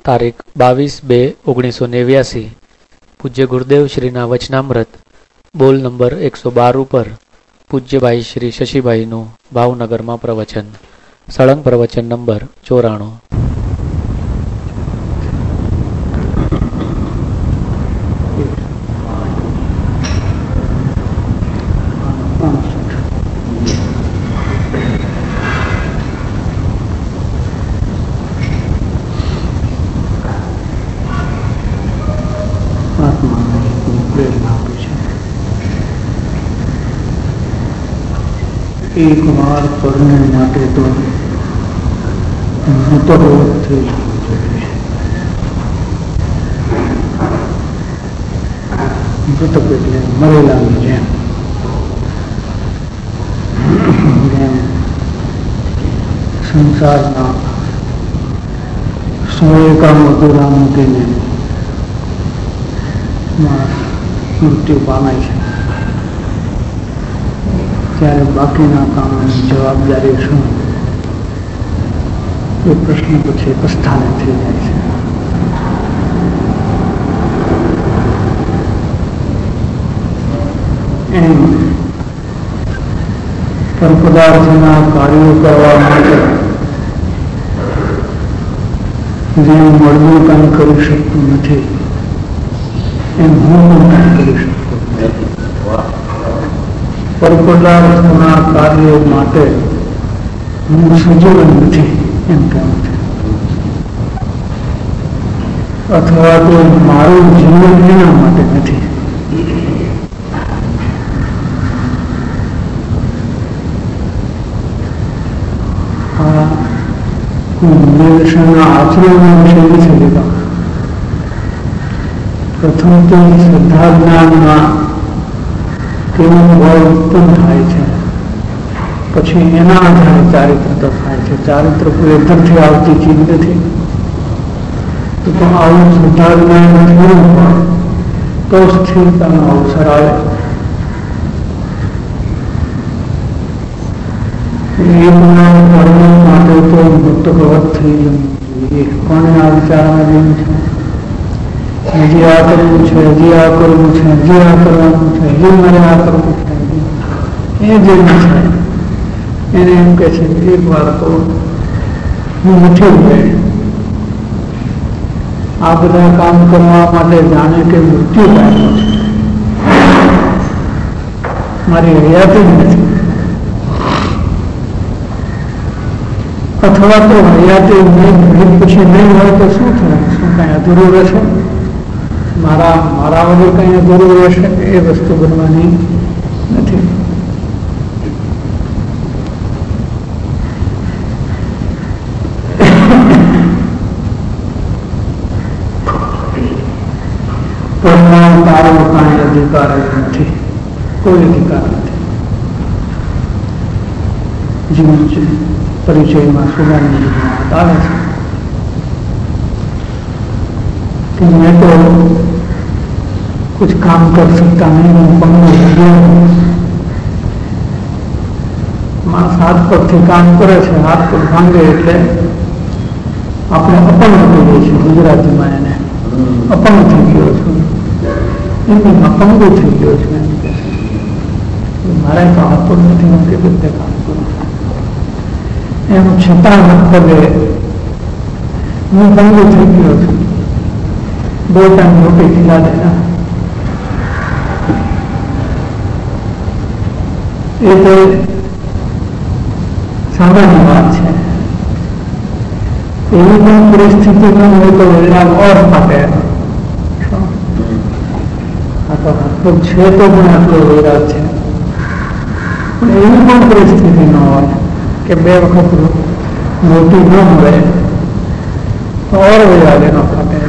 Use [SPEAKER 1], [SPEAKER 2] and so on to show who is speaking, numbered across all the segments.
[SPEAKER 1] તારીખ 22/2/1989 પૂજ્ય ગુરુદેવ શ્રીના વચનામૃત બોલ નંબર 112 ઉપર પૂજ્યભાઈ શ્રી શશીભાઈનું ભાવનગરમાં પ્રવચન. સળંગ પ્રવચન નંબર 94.
[SPEAKER 2] એક વાર પરણે માટે તો મૃતપ્રવત થઈ જવું જોઈએ. મૃતક એટલે મરેલાની જેમ સંસારના સોએકામ અધૂરા મૂકીને મૃત્યુ પામે છે, ત્યારે બાકીના કામની જવાબદારી શું એ પ્રશ્ન પછી એક સ્થાને થઈ જાય છે. એમ પરપદાર્થના કાર્યો કરવા માટે જેમ મળવું કાંઈ કરી શકતું નથી, એમ હું પણ કાંઈ કરી શકતો નથી. પરપદાર્થના કાર્ય માટે હું સજીવન નથી એમ કહેવું છે, અથવા તો મારું જીવન એના માટે નથી. નિદર્શનના આચરણ વિશે નથી લીધા. પ્રથમ તો શ્રદ્ધા જ્ઞાનમાં તેનું બળ ઉત્પન્ન થાય છે, પછી એના આધારે ચારિત્ર તો થાય છે. ચારિત્ર કોઈ એકદમથી આવતી ચીજ નથી. તો આવું શ્રદ્ધા જ્ઞાન થયું પણ તો સ્થિરતાનો અવસર આવે. માટે તો મુક્તપ્રવત થઈ જવું જોઈએ. કોને આ વિચારવા જેવું છે? હજી આ કરવું છે, હજી આ કરવું છે, હજી આ કરવાનું છે, હજી મારે આ કરવું છે, એ જે છે એને એમ કે છે એક વાર તો હું નથી ગઈ. આ બધા કામ કરવા માટે જાણે કે મૃત્યુ પામ્યો છે, મારી હયાત જ નથી. અથવા તો હયાતી નહીં, પછી નહીં હોય તો શું થાય? શું કઈ અધૂરું રહેશે? મારા વગર કઈ અધૂરું રહેશે? એ વસ્તુ બનવાની નથી. તારો કઈ અધિકાર નથી, કોઈ અધિકાર નથી. જીવન છે પરિચયમાં સુગાની વાત આવે છે कि मैं तो कुछ काम कर सकता नहीं, माणस हाथ परથી કામ કરે છે, હાથ પગ ભાંગે એટલે આપણે અપંગ કહીએ છીએ ગુજરાતીમાં. એને અપંગ થઈ ગયો છું, એમ અપંગો થઈ ગયો છે. મારે તો હાથ પગ નથી, હું કેવી રીતે કામ કરું? એમ છતાં પગે હું ભંગો થઈ ગયો છું. 2 टाइम रोटी खिला देना, ये तो सामान्य बात है. एवी कोई परिस्थिति में हो तो विराम और फाटे. तो छे तो मैं आटलो विराम है, एवी कोई परिस्थिति न हो कि 2 वखत रोटी न મળે તો और विराम न फाटे.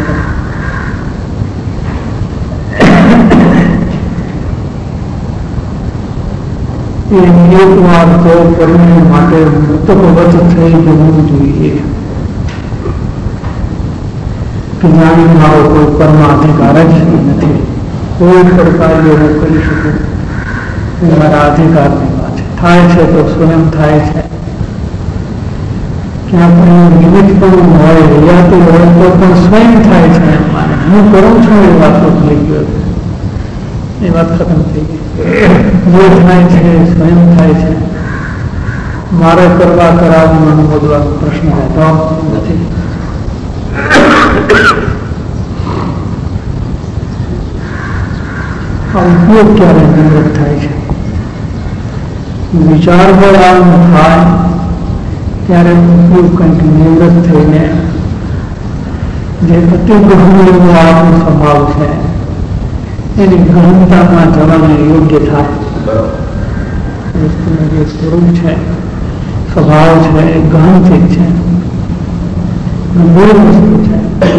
[SPEAKER 2] એક વાર તો પરણે માટે મૃતપ્રવત થઈ જવું જોઈએ કે જાણી મારો કોઈ પરમાધિકાર જ નથી. કોઈ સરકારી હું કરી શકું, એ મારા અધિકારની વાત થાય છે તો સ્વયં થાય છે. ક્યાં પણ નિમિત્ત પણ હોય રિયાતી હોય તો પણ સ્વયં થાય છે એમ માને હું કરું છું એ વાત થઈ ગયો એ વાત ખતમ થઈ ગઈ જે થાય છે સ્વયં થાય છે મારે કરવા કરાવવાનું અનુભવવાનો પ્રશ્ન રહેતો નથી આ ઉપયોગ ક્યારે નિવૃત્ત થાય છે વિચાર આમ થાય ત્યારે ઉપયોગ કંઈક નિવૃત્ત થઈને જે અતિગૃહનો આપણો સ્વભાવ છે એની ગહનતામાં જવાનું યોગ્ય થાય વસ્તુનું જે સ્વરૂપ છે સ્વભાવ છે એ ગહન ચીજ છે ગંભીર વસ્તુ છે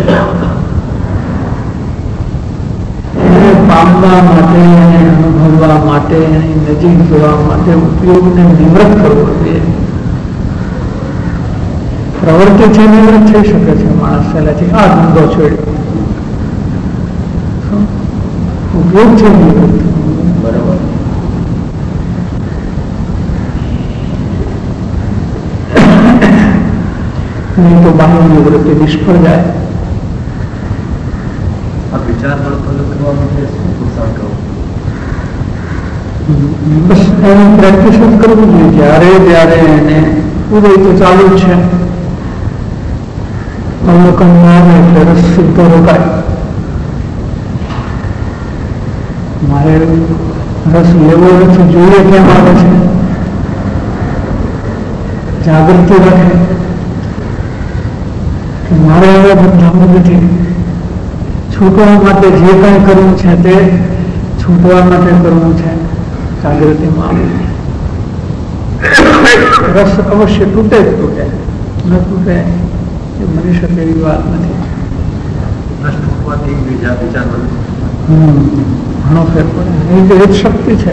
[SPEAKER 2] એને પામવા માટે એને અનુભવવા માટે એની નજીક જોવા માટે ઉપયોગને નિવૃત્ત કરવો જોઈએ પ્રવૃત્તિ છે નિવૃત્ત થઈ શકે છે માણસ પહેલાથી આ ધંધો છોડ્યો ઉપયોગ છે નિવૃત્ત બરાબર નહીં તો બાહ્ય નિવૃત્તિ નિષ્ફળ જાય
[SPEAKER 3] વિચાર કરવા માટે શું પ્રોત્સાહન કરવું
[SPEAKER 2] બસ એની પ્રેક્ટિસ જ કરવું જોઈએ જ્યારે ત્યારે એને ઉદય તો ચાલુ જ છે અવલોકન આવે એટલે રસ સીધો રોકાય મારે રસ લેવો નથી જોઈએ કેમ આવે છે જાગૃતિ રાખે કે મારે હવે બદલાવું નથી છૂટવા માટે જે કંઈ કરવું છે તે છૂટવા માટે કરવું છે જાગૃતિમાં રસ અવશ્ય તૂટે જ તૂટે ન તૂટે એ બની શકે એવી વાત નથી ઘણો ફેર પડે એ જ શક્તિ છે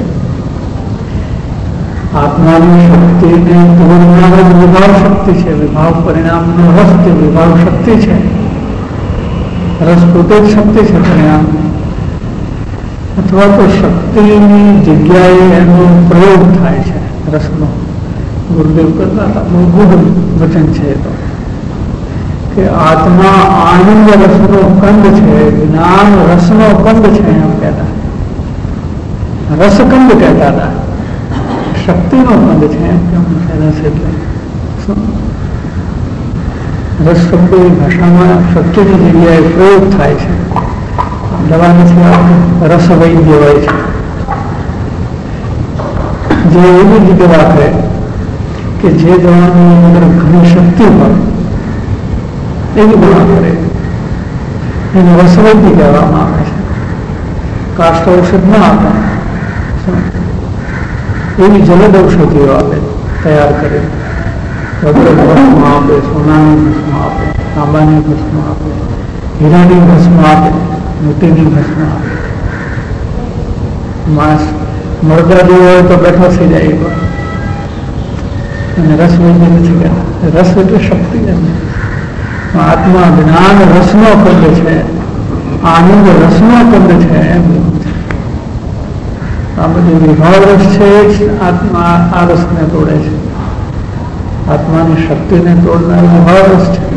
[SPEAKER 2] આત્માની શક્તિને તોડનાર જ વિભાવ શક્તિ છે વિભાવ પરિણામનો રસ તે વિભાવ શક્તિ છે રસ પોતે જ શક્તિ છે પરિણામની અથવા તો શક્તિની જગ્યાએ એનો પ્રયોગ થાય છે રસનો ગુરુદેવ કરતા હતા બહુ ગુડ વચન છે તો કે આત્મા આનંદ રસનો કંદ છે જ્ઞાન રસનો કંદ છે એમ કહેતા રસકંદ કહેતા હતા શક્તિનો કંદ છે એમ કેમ રસ એટલે રસ શબ્દની ભાષામાં શક્તિની જગ્યાએ પ્રયોગ થાય છે દવા નથી આવતી રસ વૈદ્ય હોય છે જે એવી જ દવા કરે કે જે દવાની અંદર ઘણી શક્તિ હોય એવી દવા કરે એને રસવૈદ્ય કહેવામાં આવે છે કાષ્ટ ઔષધ ના આપે એવી જલદ ઔષધિઓ આપે તૈયાર કરે ભસ્મ આપે સોનાની ભસ્મ આપે તાંબાની ભસ્મ આપે હીરાની ભસ્મ આપે મોતીની ભસ્મ આપે માણસ મરદાદી હોય તો બેઠો થઈ જાય અને રસ વૈદ્ય નથી કહેતા રસ એટલે શક્તિ આત્મા જ્ઞાન રસનો કંદ છે આનંદ રસનો કંદ છે એમ આ બધું વિભાવ રસ છે આત્મા આ રસને તોડે છે આત્માની શક્તિને તોડનાર વિભાવ રસ છે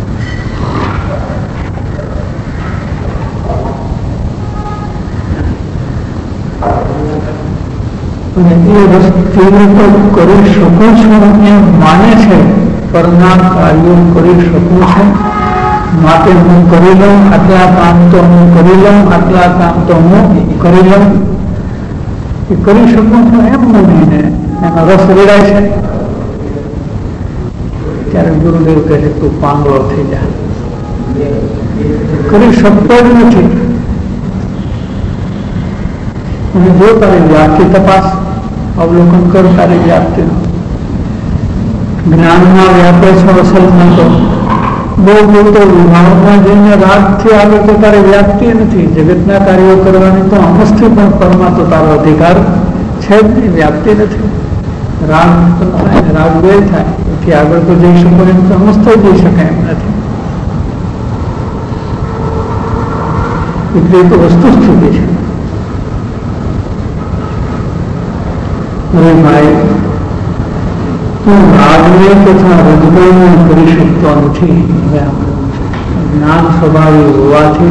[SPEAKER 2] અને એ રસ તીવ્ર કરી શકું છું એમ માને છે પરના કાર્યો કરી શકું છું માટે હું કરી લઉં આટલા કામ તો હું કરી લઉં આટલા કામ તો હું કરી લઉં એ કરી શકું છું એમ માનીને એનો રસ રેડાય છે ત્યારે ગુરુદેવ કહે છે તું પાંગળો થઈ જાય કરી શકતો જ નથી અને જો તારી વ્યાપ્તિ તપાસ અવલોકન કર તારી વ્યાપ્તિનું જ્ઞાનમાં વ્યાપે છો અસલમાં તો બહુ મોટો વિભાવમાં જઈને રાગથી આગળ તો તારી વ્યાપ્તિ નથી જગતના કાર્યો કરવાની તો અમસ્થી પણ પરમાં તો તારો અધિકાર છે જ નહીં વ્યાપ્તિ નથી રાગ થાય રાગ વેર થાય એથી આગળ તો જઈ શકો એમ તો અમસ્તો જઈ શકાય એમ નથી એટલે તો વસ્તુ સ્થિતિ છે અરે ભાઈ તું રાગને તથા રજગણને કરી શકતો નથી. હવે જ્ઞાન સ્વભાવી હોવાથી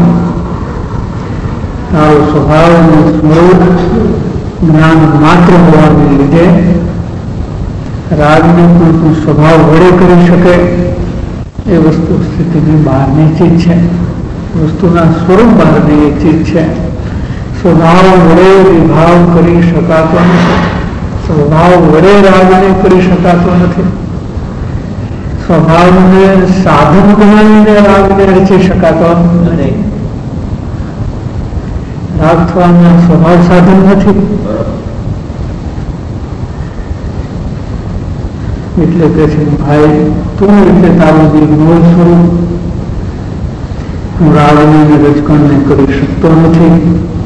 [SPEAKER 2] તારો સ્વભાવ અને સ્વરૂપ જ્ઞાન માત્ર હોવાને લીધે રાગને પણ તું સ્વભાવ વડે કરી શકે એ વસ્તુ સ્થિતિની બહારની ચીજ છે. વસ્તુના સ્વરૂપ બહારની એક ચીજ છે. સ્વભાવ વડે વિભાવ કરી શકાતો નથી. સ્વભાવ વડે રાગને કરી શકાતો નથી. સ્વભાવને સાધન બનાવીને રાગને રચી શકાતો નથી. રાગ થવાના સ્વભાવ સાધન નથી. એટલે કે છે ભાઈ તું એટલે તારું જે મૂળ સ્વરૂપ હું રાગને રજકણને કરી શકતો નથી.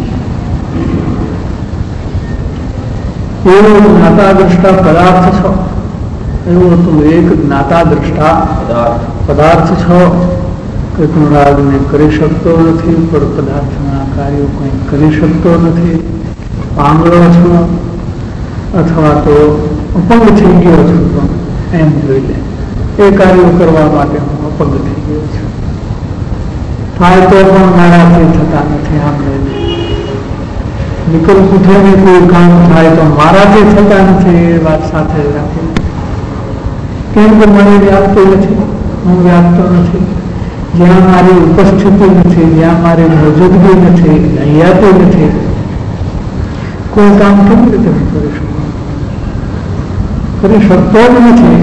[SPEAKER 2] એવો જ્ઞાતા દ્રષ્ટા પદાર્થ છો. એવો તું એક જ્ઞાતા દ્રષ્ટા પદાર્થ છો કે તું રાગને કરી શકતો નથી, પણ પદાર્થના કાર્યો કંઈ કરી શકતો નથી. પાંગળો છો અથવા તો અપંગ થઈ ગયો છું તો એમ જોઈ લે. એ કાર્યો કરવા માટે હું અપંગ થઈ ગયો છું. થાય તો પણ મારાથી થતા નથી. આમ લઈને વિકલ્પ ઉઠીને કોઈ કામ થાય તો મારાથી થતા નથી. એ વાત સાથે રાખી કેમ કે મને વ્યાપતું નથી, હું વ્યાપતો નથી. જ્યાં મારી ઉપસ્થિતિ નથી, જ્યાં મારી મોજૂદગી નથી, અહીંયા નથી, કોઈ કામ કેવી રીતે હું કરી શકું? કરી શકતો જ નથી.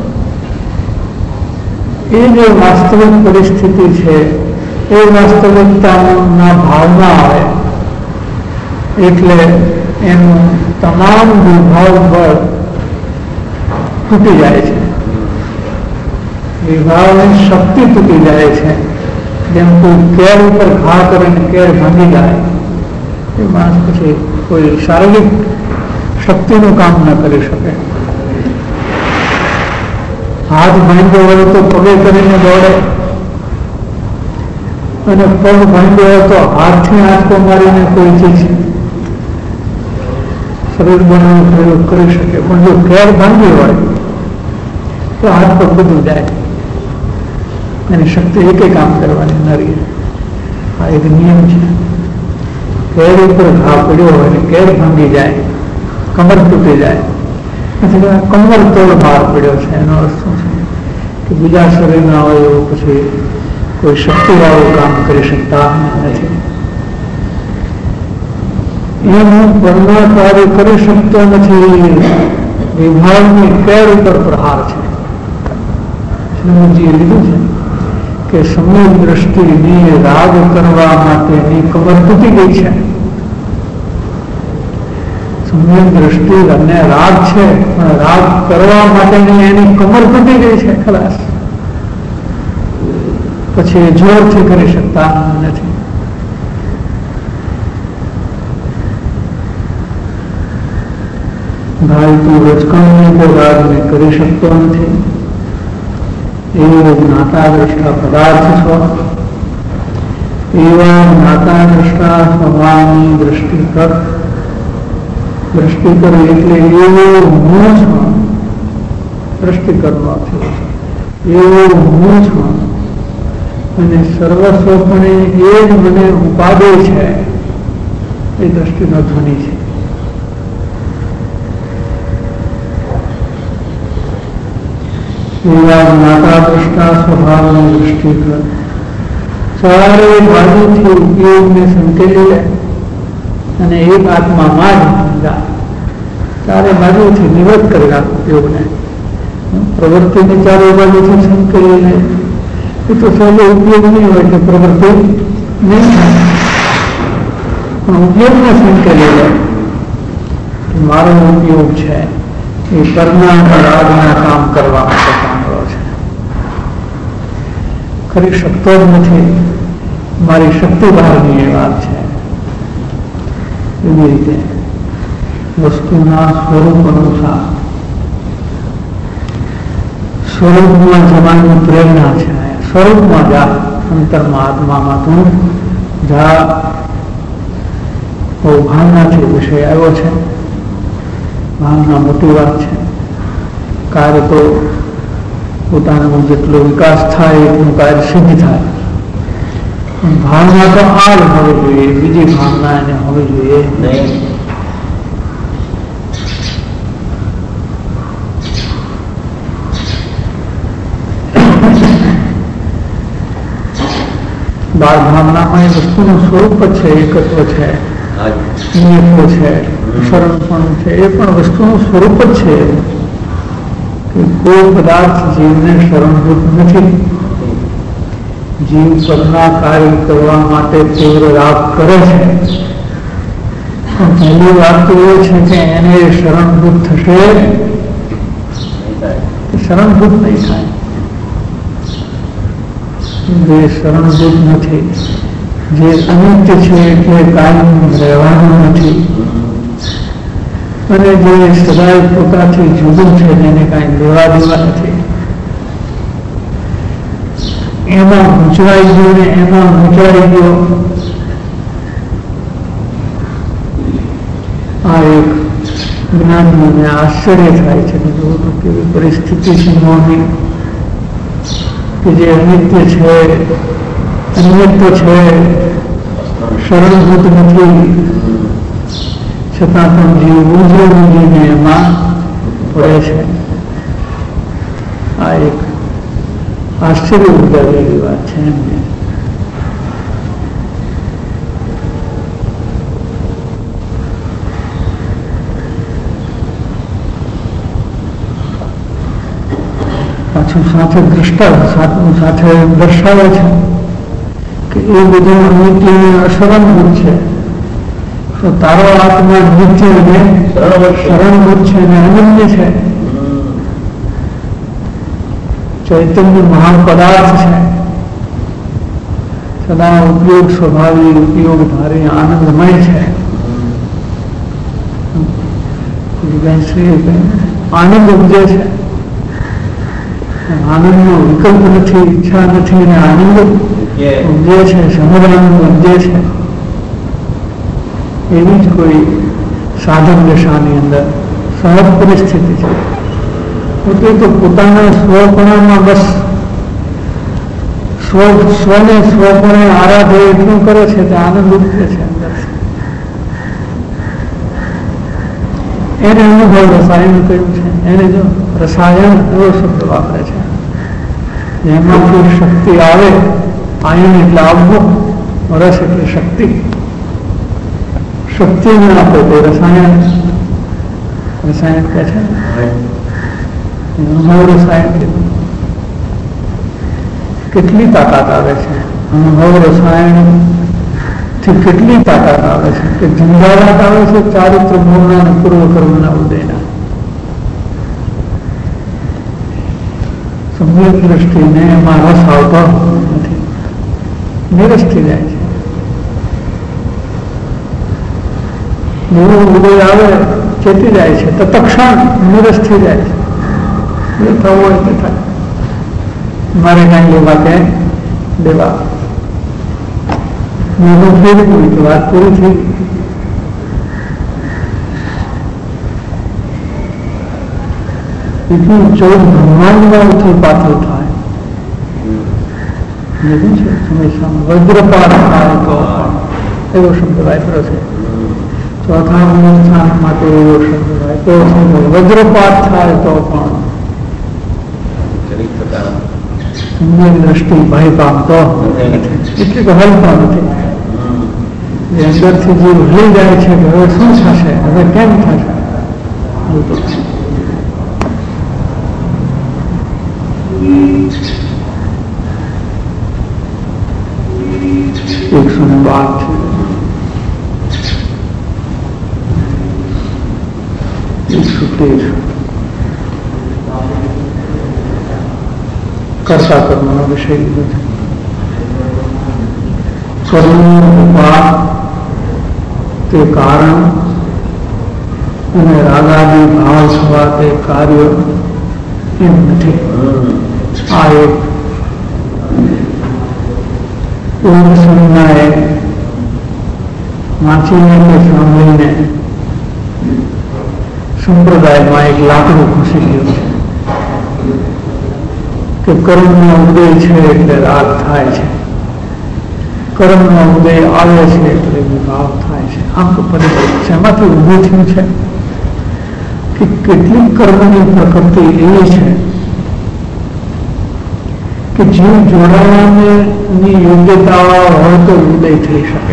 [SPEAKER 2] એ જે વાસ્તવિક પરિસ્થિતિ છે એ વાસ્તવિકતાના ભાવમાં આવે એટલે એનું તમામ વિભાવ બળ તૂટી જાય છે. વિભાવની શક્તિ તૂટી જાય છે. જેમ કોઈ કેર ઉપર ઘા કરીને કેર ભાંગી જાય એ માણસ પછી કોઈ શારીરિક શક્તિનું કામ ન કરી શકે. હાથ ભાંગ્યો હોય તો પગે કરીને દોડે અને પગ ભાંગ્યો હોય તો હાથથી આંચકો મારીને કોઈ ચીજ શરીર બનાવવાનો પ્રયોગ કરી શકે. પણ જો કેર ભાંગી હોય તો હાથ પગ બધું જાય. એની શક્તિ એકે કામ કરવાની ન રહી. આ એક નિયમ છે. કેર ઉપર ઘા પડ્યો હોય ને કેર ભાંગી જાય, કમર તૂટી જાય, કમર તોડ બહાર પડ્યો છે. એનો અર્થ શું છે કે બીજા શરીરના હોય એવું પછી કોઈ શક્તિવાળું કામ કરી શકતા નથી. એનું પરમા કાર્ય કરી શકતો નથી. વિભાવની કેર ઉપર પ્રહાર છે. શ્રીમદજીએ લીધું છે કે સમ્યક દ્રષ્ટિની રાગ કરવા માટેની કમર તૂટી ગઈ છે. સમ્યક દ્રષ્ટિ અને રાગ છે પણ રાગ કરવા માટેની એની કમર તૂટી ગઈ છે. ખલાસ. પછી જોરથી કરી શકતા નથી. ભાઈ તું રજકણને તો રાગને કરી શકતો નથી. એવો જ્ઞાતા દ્રષ્ટા પદાર્થ છો. એવા જ્ઞાતા દ્રષ્ટા સ્વભાવની દ્રષ્ટિ કર. દ્રષ્ટિ કરો એટલે એવો હું છું. દ્રષ્ટિ કરવાથી એવો હું છું અને સર્વસ્વપણે એ જ મને ઉપાડે છે. એ દ્રષ્ટિનો ધ્વનિ છે. એવા જ્ઞાતા દ્રષ્ટા સ્વભાવની દૃષ્ટિ કર. ચારે બાજુથી ઉપયોગને સંકેલી લે અને એક આત્મામાં જ ચારે બાજુથી નિવૃત્ત કરી રાખ ઉપયોગને. પ્રવૃત્તિને ચારે બાજુથી સંકેલી લે એ તો સહેલો ઉપયોગ નહીં હોય કે પ્રવૃત્તિ નહીં થાય, પણ ઉપયોગને સંકેલી લે મારો ઉપયોગ છે એ કરના રાગના કામ કરવા માટે કામળો છે. કરી શકતો જ નથી. મારી શક્તિ બહારની એ વાત છે. એવી રીતે વસ્તુના સ્વરૂપ અનુસાર સ્વરૂપમાં જવાની પ્રેરણા છે. સ્વરૂપમાં જા. અંતરમાં આત્મામાં તું જા. બહુ ભાવનાથી વિષય આવ્યો છે. ભાવના મોટી વાત છે. કાર્ય તો પોતાનો જેટલો વિકાસ થાય એટલું કાર્ય સિદ્ધ થાય. પણ ભાવના તો આ જ હોવી જોઈએ, બીજી ભાવના એને હોવી જોઈએ નહીં. બાળ ભાવનામાં એ વસ્તુનું સ્વરૂપ જ છે, એકત્વ છે, નિયમો છે, શરણપણું છે, એ પણ વસ્તુનું સ્વરૂપ જ છે કે કોઈ પદાર્થ જીવને શરણભૂત નથી. જીવ પદના કાર્ય કરવા માટે તીવ્ર રાગ કરે છે, પણ પહેલી વાત તો એ છે કે એને શરણભૂત થશે, શરણભૂત નહીં થાય. જે શરણભૂત નથી, જે અનિત્ય છે એટલે કાયમ રહેવાનું નથી, અને જે સદાય પોતાથી જુદું છે, જેને કાંઈ લેવા દેવા નથી, એમાં ગૂંચવાઈ ગયો ને એમાં ગૂંચાઈ ગયો. આ એક જ્ઞાનીઓને આશ્ચર્ય થાય છે કે જોવું કેવી પરિસ્થિતિ છે મોહની, કે જે અનિત્ય છે, અનિત્ય છે, શરણભૂત નથી, છતાં પણ જીવ ઊંઘીને એમાં પડે છે. આ એક આશ્ચર્ય ઉદારેલી વાત છે એમને. પાછું સાથે સાથે દર્શાવે છે કે એ બધું અનિત્ય અશરણભૂત છે, તો તારો આત્મા નિત્ય અને શરણભૂત છે અને અનન્ય છે. ચૈતન્ય મહાન પદાર્થ છે, સદા ઉપયોગ સ્વભાવી, ઉપયોગધારી, આનંદમય છે. આનંદ ઉપજે છે, આનંદનો વિકલ્પ નથી, ઈચ્છા નથી, અને આનંદ ઉપજે છે, સમુદાય ઉપજે છે. એવી જ કોઈ સાધન દશાની અંદર સહજ પરિસ્થિતિ છે. પોતે તો પોતાના સ્વપણામાં બસ સ્વને સ્વપણે આરાધે એટલું કરે છે તે આનંદ ઉપજે છે અંદર. એને અનુભવ રસાયણ કહ્યું છે. એને જો રસાયણ એવો શબ્દ વાપરે છે, જેમાંથી શક્તિ આવે. આયન એટલે આવવું, રસ એટલે શક્તિ. શક્તિ ન આપે તો રસાયણ કહે છે. અનુભવ રસાયણ કેટલી તાકાત આવે છે, અનુભવ રસાયણ થી કેટલી તાકાત આવે છે કે જંજાળાટ આવે છે ચારિત્ર મૂળના અને પૂર્વ કર્મના ઉદયના. સમ્યક દ્રષ્ટિને એમાં રસ આવતો નથી, નિરસ થઈ જાય છે. જેવું ઉદય આવે ચેતી જાય છે, તત્ક્ષણ નિરસ થઈ જાય છે. એ થવું હોય તે થાય, મારે કાંઈ લેવા કે દેવા મોઢું ફેરવું હોય તો વાત પૂરી થઈ. એટલું 14 બ્રહ્માંડમાં ઉથલ પાથલ થાય. લીધું છે હંમેશા વજ્રપાત થાય તો એવો શબ્દ વાપરો છે. ચોથા અનુષ્ઠાન માટે એવો શબ્દ વાપરો છે, વજ્રપાત થાય તો પણ દ્રષ્ટિ ભય પામતો એટલે કે હલતો નથી. એ અંદરથી જે ભૂલી જાય છે કે હવે શું થશે, હવે કેમ થશે, હલતો નથી. 112 છે. 113 કરતા કર્મનો વિષય લીધો છે. કર્મનો ઉપાદ તે કારણ અને રાગાદી ભાવ થવા તે કાર્ય એમ નથી. આ એક પૂર્ણ સંજ્ઞાએ વાંચીને કે સાંભળીને સંપ્રદાયમાં એક લાકડું ઘૂસી ગયું છે. કે કર્મનો ઉદય છે એટલે રાગ થાય છે, કર્મનો ઉદય આવે છે એટલે વિભાવ થાય છે. આમ તો પરિબળ છે. એમાંથી ઊભું થયું છે કે કેટલીક કર્મની પ્રકૃતિ એવી છે કે જીવ જોડાવાની યોગ્યતા હોય તો ઉદય થઈ શકે.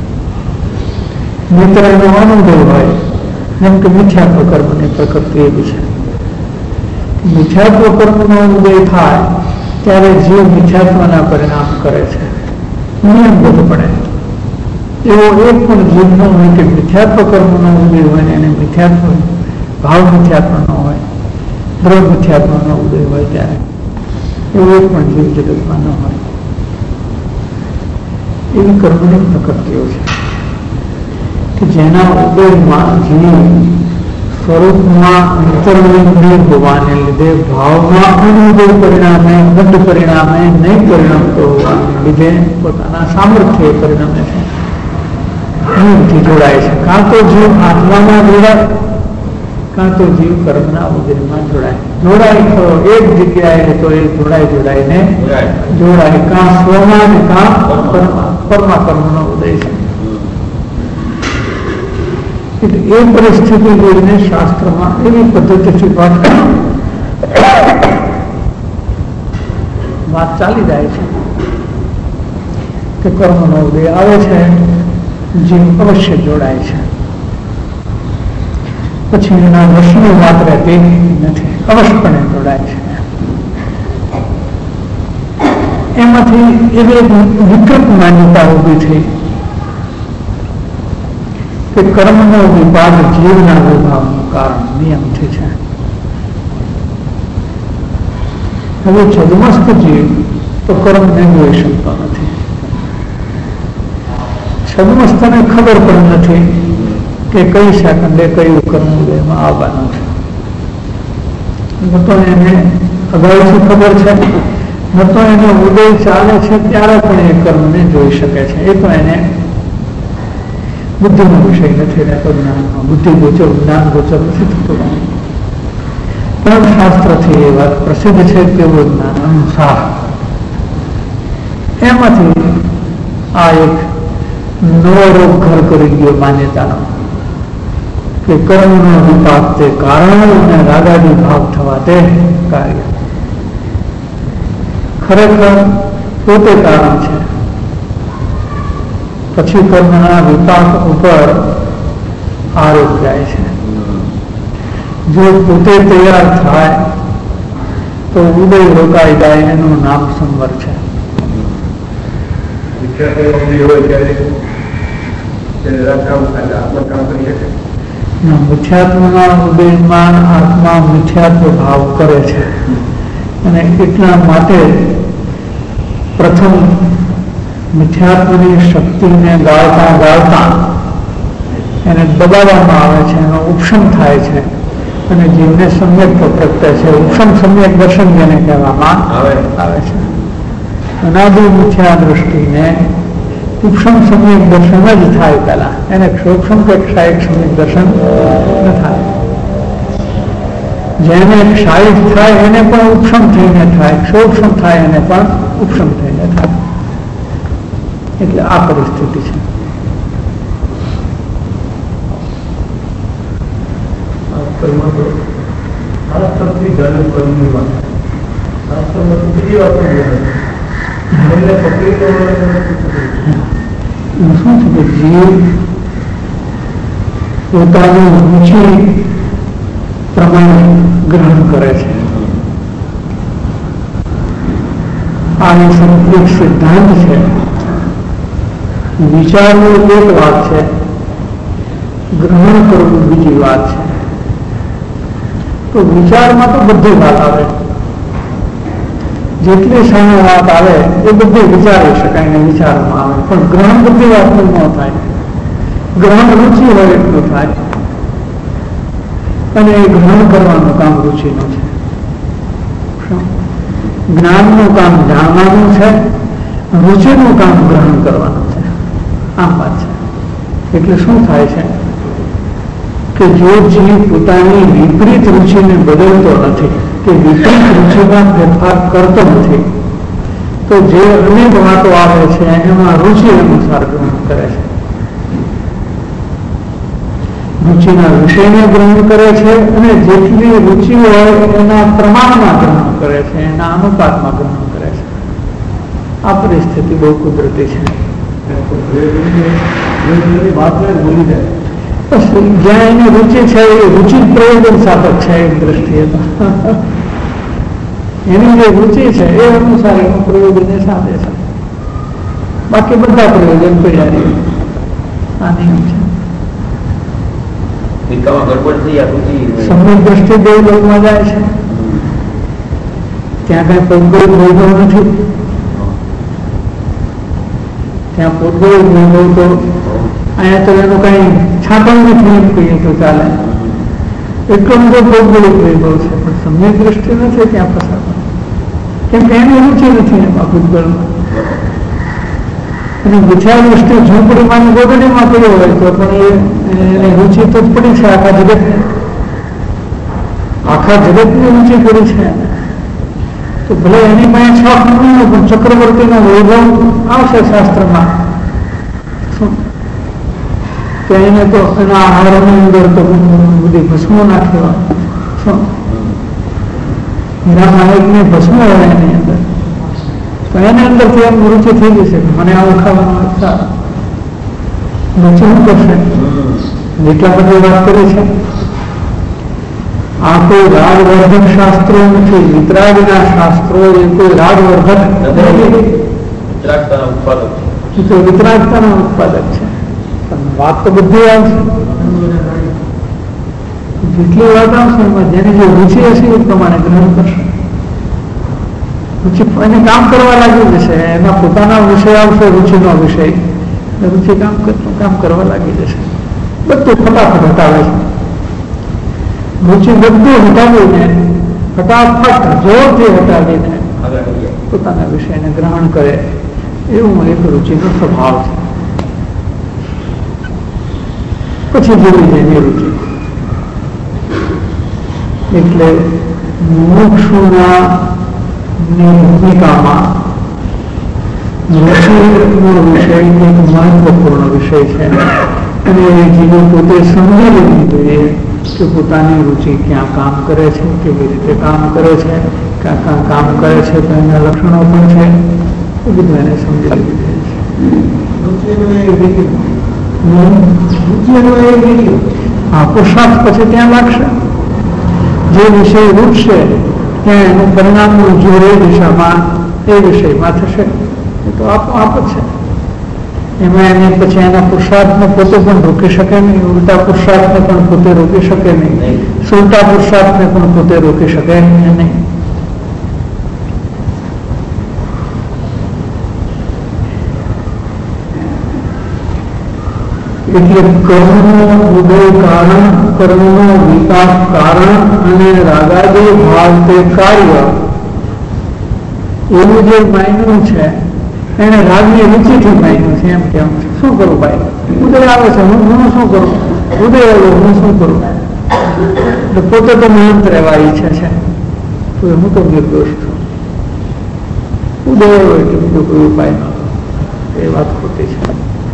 [SPEAKER 2] મિત્રનો અનુભવ હોય, જેમ કે મિથ્યાત્વ કર્મની પ્રકૃતિ એવી છે. મિથ્યાત્વ કર્મનો ઉદય થાય ત્યારે જીવ મિથ્યાત્વના પરિણામ કરે છે, નિયમબદ્ધપણે. એવો એક પણ જીવ ન હોય કે મિથ્યાત્વ કર્મનો ઉદય હોય ને એને મિથ્યાત્વ ભાવ મિથ્યાત્વ ન હોય, દ્રઢ મિથ્યાત્વનો ઉદય હોય ત્યારે એવો એક પણ જીવ જગતમાં ન હોય. એવી કર્મની પ્રકૃતિઓ છે કે જેના ઉદયમાં જીવ સ્વરૂપમાં અંતર્લિંગી હોવાને લીધે ભાવમાં અનુદય પરિણામે બદ્ધ પરિણામે નહીં પરિણમતો હોવાને લીધે પોતાના સામર્થ્ય પરિણમે છે, નિયમથી જોડાય છે. કાં તો જીવ આત્મામાં જોડાય, કાં તો જીવ કર્મના ઉદયમાં જોડાય ખરો એક જગ્યાએ તો એ જોડાઈને જોડાય, કાં સ્વમાં ને કાં પરમાકર્મનો ઉદય છે. એ પરિસ્થિતિ જોઈને શાસ્ત્રમાં એવી પદ્ધતિથી વાત ચાલી જાય છે કે કર્મનો ઉદય આવે છે, જીવ અવશ્ય જોડાય છે, પછી એના વશની વાત રહેતી નથી, અવશ્યપણે જોડાય છે. એમાંથી એવી વિકૃત માન્યતા ઊભી થઈ કે કર્મનો વિભાગ જીવના વિભાગનું કારણ નિયમથી છે. હવે છદમસ્ત જીવ તો કર્મને જોઈ શકતો નથી. છદમસ્તને ખબર પણ નથી કે કઈ સેકન્ડે કયું કર્મ ઉદયમાં આવવાનું છે. ન તો એને અગાઉથી ખબર છે, ન તો એનો ઉદય ચાલે છે ત્યારે પણ એ કર્મને જોઈ શકે છે. એ તો એને બુદ્ધિનો વિષય નથી રહેતો, જ્ઞાનનો બુદ્ધિ ગોચર જ્ઞાન ગોચર નથી થતું. પણ શાસ્ત્રથી એ વાત પ્રસિદ્ધ છે તેવો જ્ઞાન અનુસાર એમાંથી આ એક નવો રોગ ઘર કરી ગયો માન્યતાનો કે કર્મનો વિપાક તે કારણ અને રાગાદી ભાવ થવા તે કાર્ય. ખરેખર પોતે કારણ છે, પછી કર્મના વિપાક ઉપર આરોપ જાય છે. જો પોતે તૈયાર થાય તો ઉદય રોકાઈ જાય, એનું નામ સંવર છે. મિથ્યાત્વના ઉદયમાં આત્મા મિથ્યાત્વ ભાવ કરે છે અને એટલા માટે પ્રથમ મિથ્યાત્વની શક્તિને ગાળતા એને દબાવવામાં આવે છે, એનો ઉપશમ થાય છે અને જીવને સમ્યક પ્રગટે છે. ઉપશમ સમ્યક દર્શન જેને કહેવામાં આવે છે. અનાદિ મિથ્યા દૃષ્ટિને ઉપશમ સમ્યક દર્શન જ થાય. પહેલા એને ક્ષોક્ષમ કે ક્ષાયિક સમ્યક દર્શન ન થાય. જેને ક્ષાયિક થાય એને પણ ઉપશમ થઈને થાય, ક્ષોક્ષમ થાય એને પણ ઉપશમ થઈને થાય. એટલે આ પરિસ્થિતિ છે. શું છે કે જીવ પોતાની રુચિ પ્રમાણે ગ્રહણ કરે છે. આ એક સિદ્ધાંત છે. વિચારવું એક વાત છે, ગ્રહણ કરવું બીજી વાત છે. તો વિચારમાં તો બધી વાત આવે, જેટલી સામે વાત આવે એ બધી વિચારી શકાય ને વિચારમાં આવે, પણ ગ્રહણ બધી વાતનું ન થાય. ગ્રહણ રુચિ હોય એટલું થાય અને એ ગ્રહણ કરવાનું કામ રુચિનું છે. જ્ઞાનનું કામ જાણવાનું છે, રુચિનું કામ ગ્રહણ કરવાનું છે. આમ વાત છે. એટલે શું થાય છે કે જો જીવ પોતાની વિપરીત રુચિને બદલતો નથી કે વિપરીત રુચિમાં ફેરફાર કરતો નથી, તો જે અનેક વાતો આવે છે એમાં રુચિ અનુસાર ગ્રહણ કરે છે. રુચિના વિષયને ગ્રહણ કરે છે અને જેટલી રુચિ હોય એના પ્રમાણમાં ગ્રહણ કરે છે, એના અનુપાતમાં ગ્રહણ કરે છે. આ પરિસ્થિતિ બહુ કુદરતી છે. જ્યાં એની રુચિ છે એ રુચિ પ્રયોજન સાધક છે. એક દ્રષ્ટિએ એની જે રુચિ છે એ અનુસાર એનું પ્રયોજન એ સાધે છે. બાકી બધા પ્રયોજન પડ્યા. આ નિયમ છે. સમય દ્રષ્ટિ બે લોકમાં જાય છે, ત્યાં કઈ પૌદ્ગલિક વૈભવ નથી. ત્યાં પૌદ્ગલિક વૈભવ તો અહીંયા તો એનું કઈ છાપણ નથી એમ કહીએ તો ચાલે. એટલો બધો પૌદ્ગલિક વૈભવ છે, પણ સમય દ્રષ્ટિ નથી ત્યાં પસાર, કેમ કે એની રુચિ નથી એમાં ભૂતગળમાં. અને વિચાર દ્રષ્ટિ ઝૂંપડીમાં ગોદડીમાં પડ્યો હોય તો પણ એની રુચિ તો જ પડી છે આખા જગતને. આખા જગતની રુચિ પડી છે. તો ભલે એની પાસે શોખ નહીં પણ ચક્રવર્તીનો વૈભવ આવશે શાસ્ત્રમાં. તો એને તો એના આહારની અંદર તો બધી ભસ્મો નાખ્યો. હીરા માણેકને ભસ્મો હોય એની અંદર, તો એની અંદરથી એમ રુચિ થઈ જશે મને આવું ખાવાનું રુચિ શું કરશે. જેટલા બધી વાત કરી છે આ કોઈ રાગવર્ધક શાસ્ત્રો નથી. વિતરાગના શાસ્ત્રો એ કોઈ રાગવર્ધક વિતરાગતાના ઉત્પાદક છે. વાત તો બધી આવશે, જેટલી વાત આવશે એમાં જેની જે રુચિ હશે એ પ્રમાણે ગ્રહણ કરશે. રુચિ એને કામ કરવા લાગી જશે. એના પોતાના વિષય આવશે, રુચિનો વિષય, રુચિ કામ કરવા લાગી જશે. બધું ફટાફટ હટાવે છે. રુચિ બધું હટાવીને ફટાફટ જોરથી હટાવીને પોતાના વિષયને ગ્રહણ કરે, એવું એક રુચિનો સ્વભાવ છે. પછી જેવી જેની રુચિ. એટલે મુમુક્ષુના ભૂમિકામાં રુચિનો વિષય એક મહત્વપૂર્ણ વિષય છે. અને જીવો પોતે સમજી લેવું જોઈએ કે પોતાની રુચિ ક્યાં કામ કરે છે, કેવી રીતે કામ કરે છે, ક્યાં ક્યાં કામ કરે છે, તો એના લક્ષણો પણ છે. એ બધું એને સમજી લેવું જોઈએ. હા, પુરુષાર્થ પછી ત્યાં લાગશે. જે વિષય રૂપશે ત્યાં એનું પરિણામનું જોર એ દિશામાં એ વિષયમાં થશે. એ તો આપોઆપ જ છે. એમાં એને પછી એના પુરુષાર્થને પોતે પણ રોકી શકે નહીં, ઉલટા પુરુષાર્થને પણ પોતે રોકી શકે નહીં, સુલટા પુરુષાર્થને પણ પોતે રોકી શકે નહીં. એટલે કર્મનો ઉદય કારણ, કર્મનો વિકાસ કારણ અને રાગાદી ભાવ તે કાર્ય, એવું જે માન્યું છે એને રાગની રુચિથી માન્યું છે. એમ કેમ શું કરું ભાઈ, ઉદય આવે છે હું શું કરું, ઉદય આવ્યો હું શું કરું. એટલે પોતે તો મહંત રહેવા ઈચ્છે છે, તો હું તો નિર્દોષ છું. ઉદય આવ્યો એટલે બીજો કોઈ ઉપાય ન, એ વાત ખોટી છે.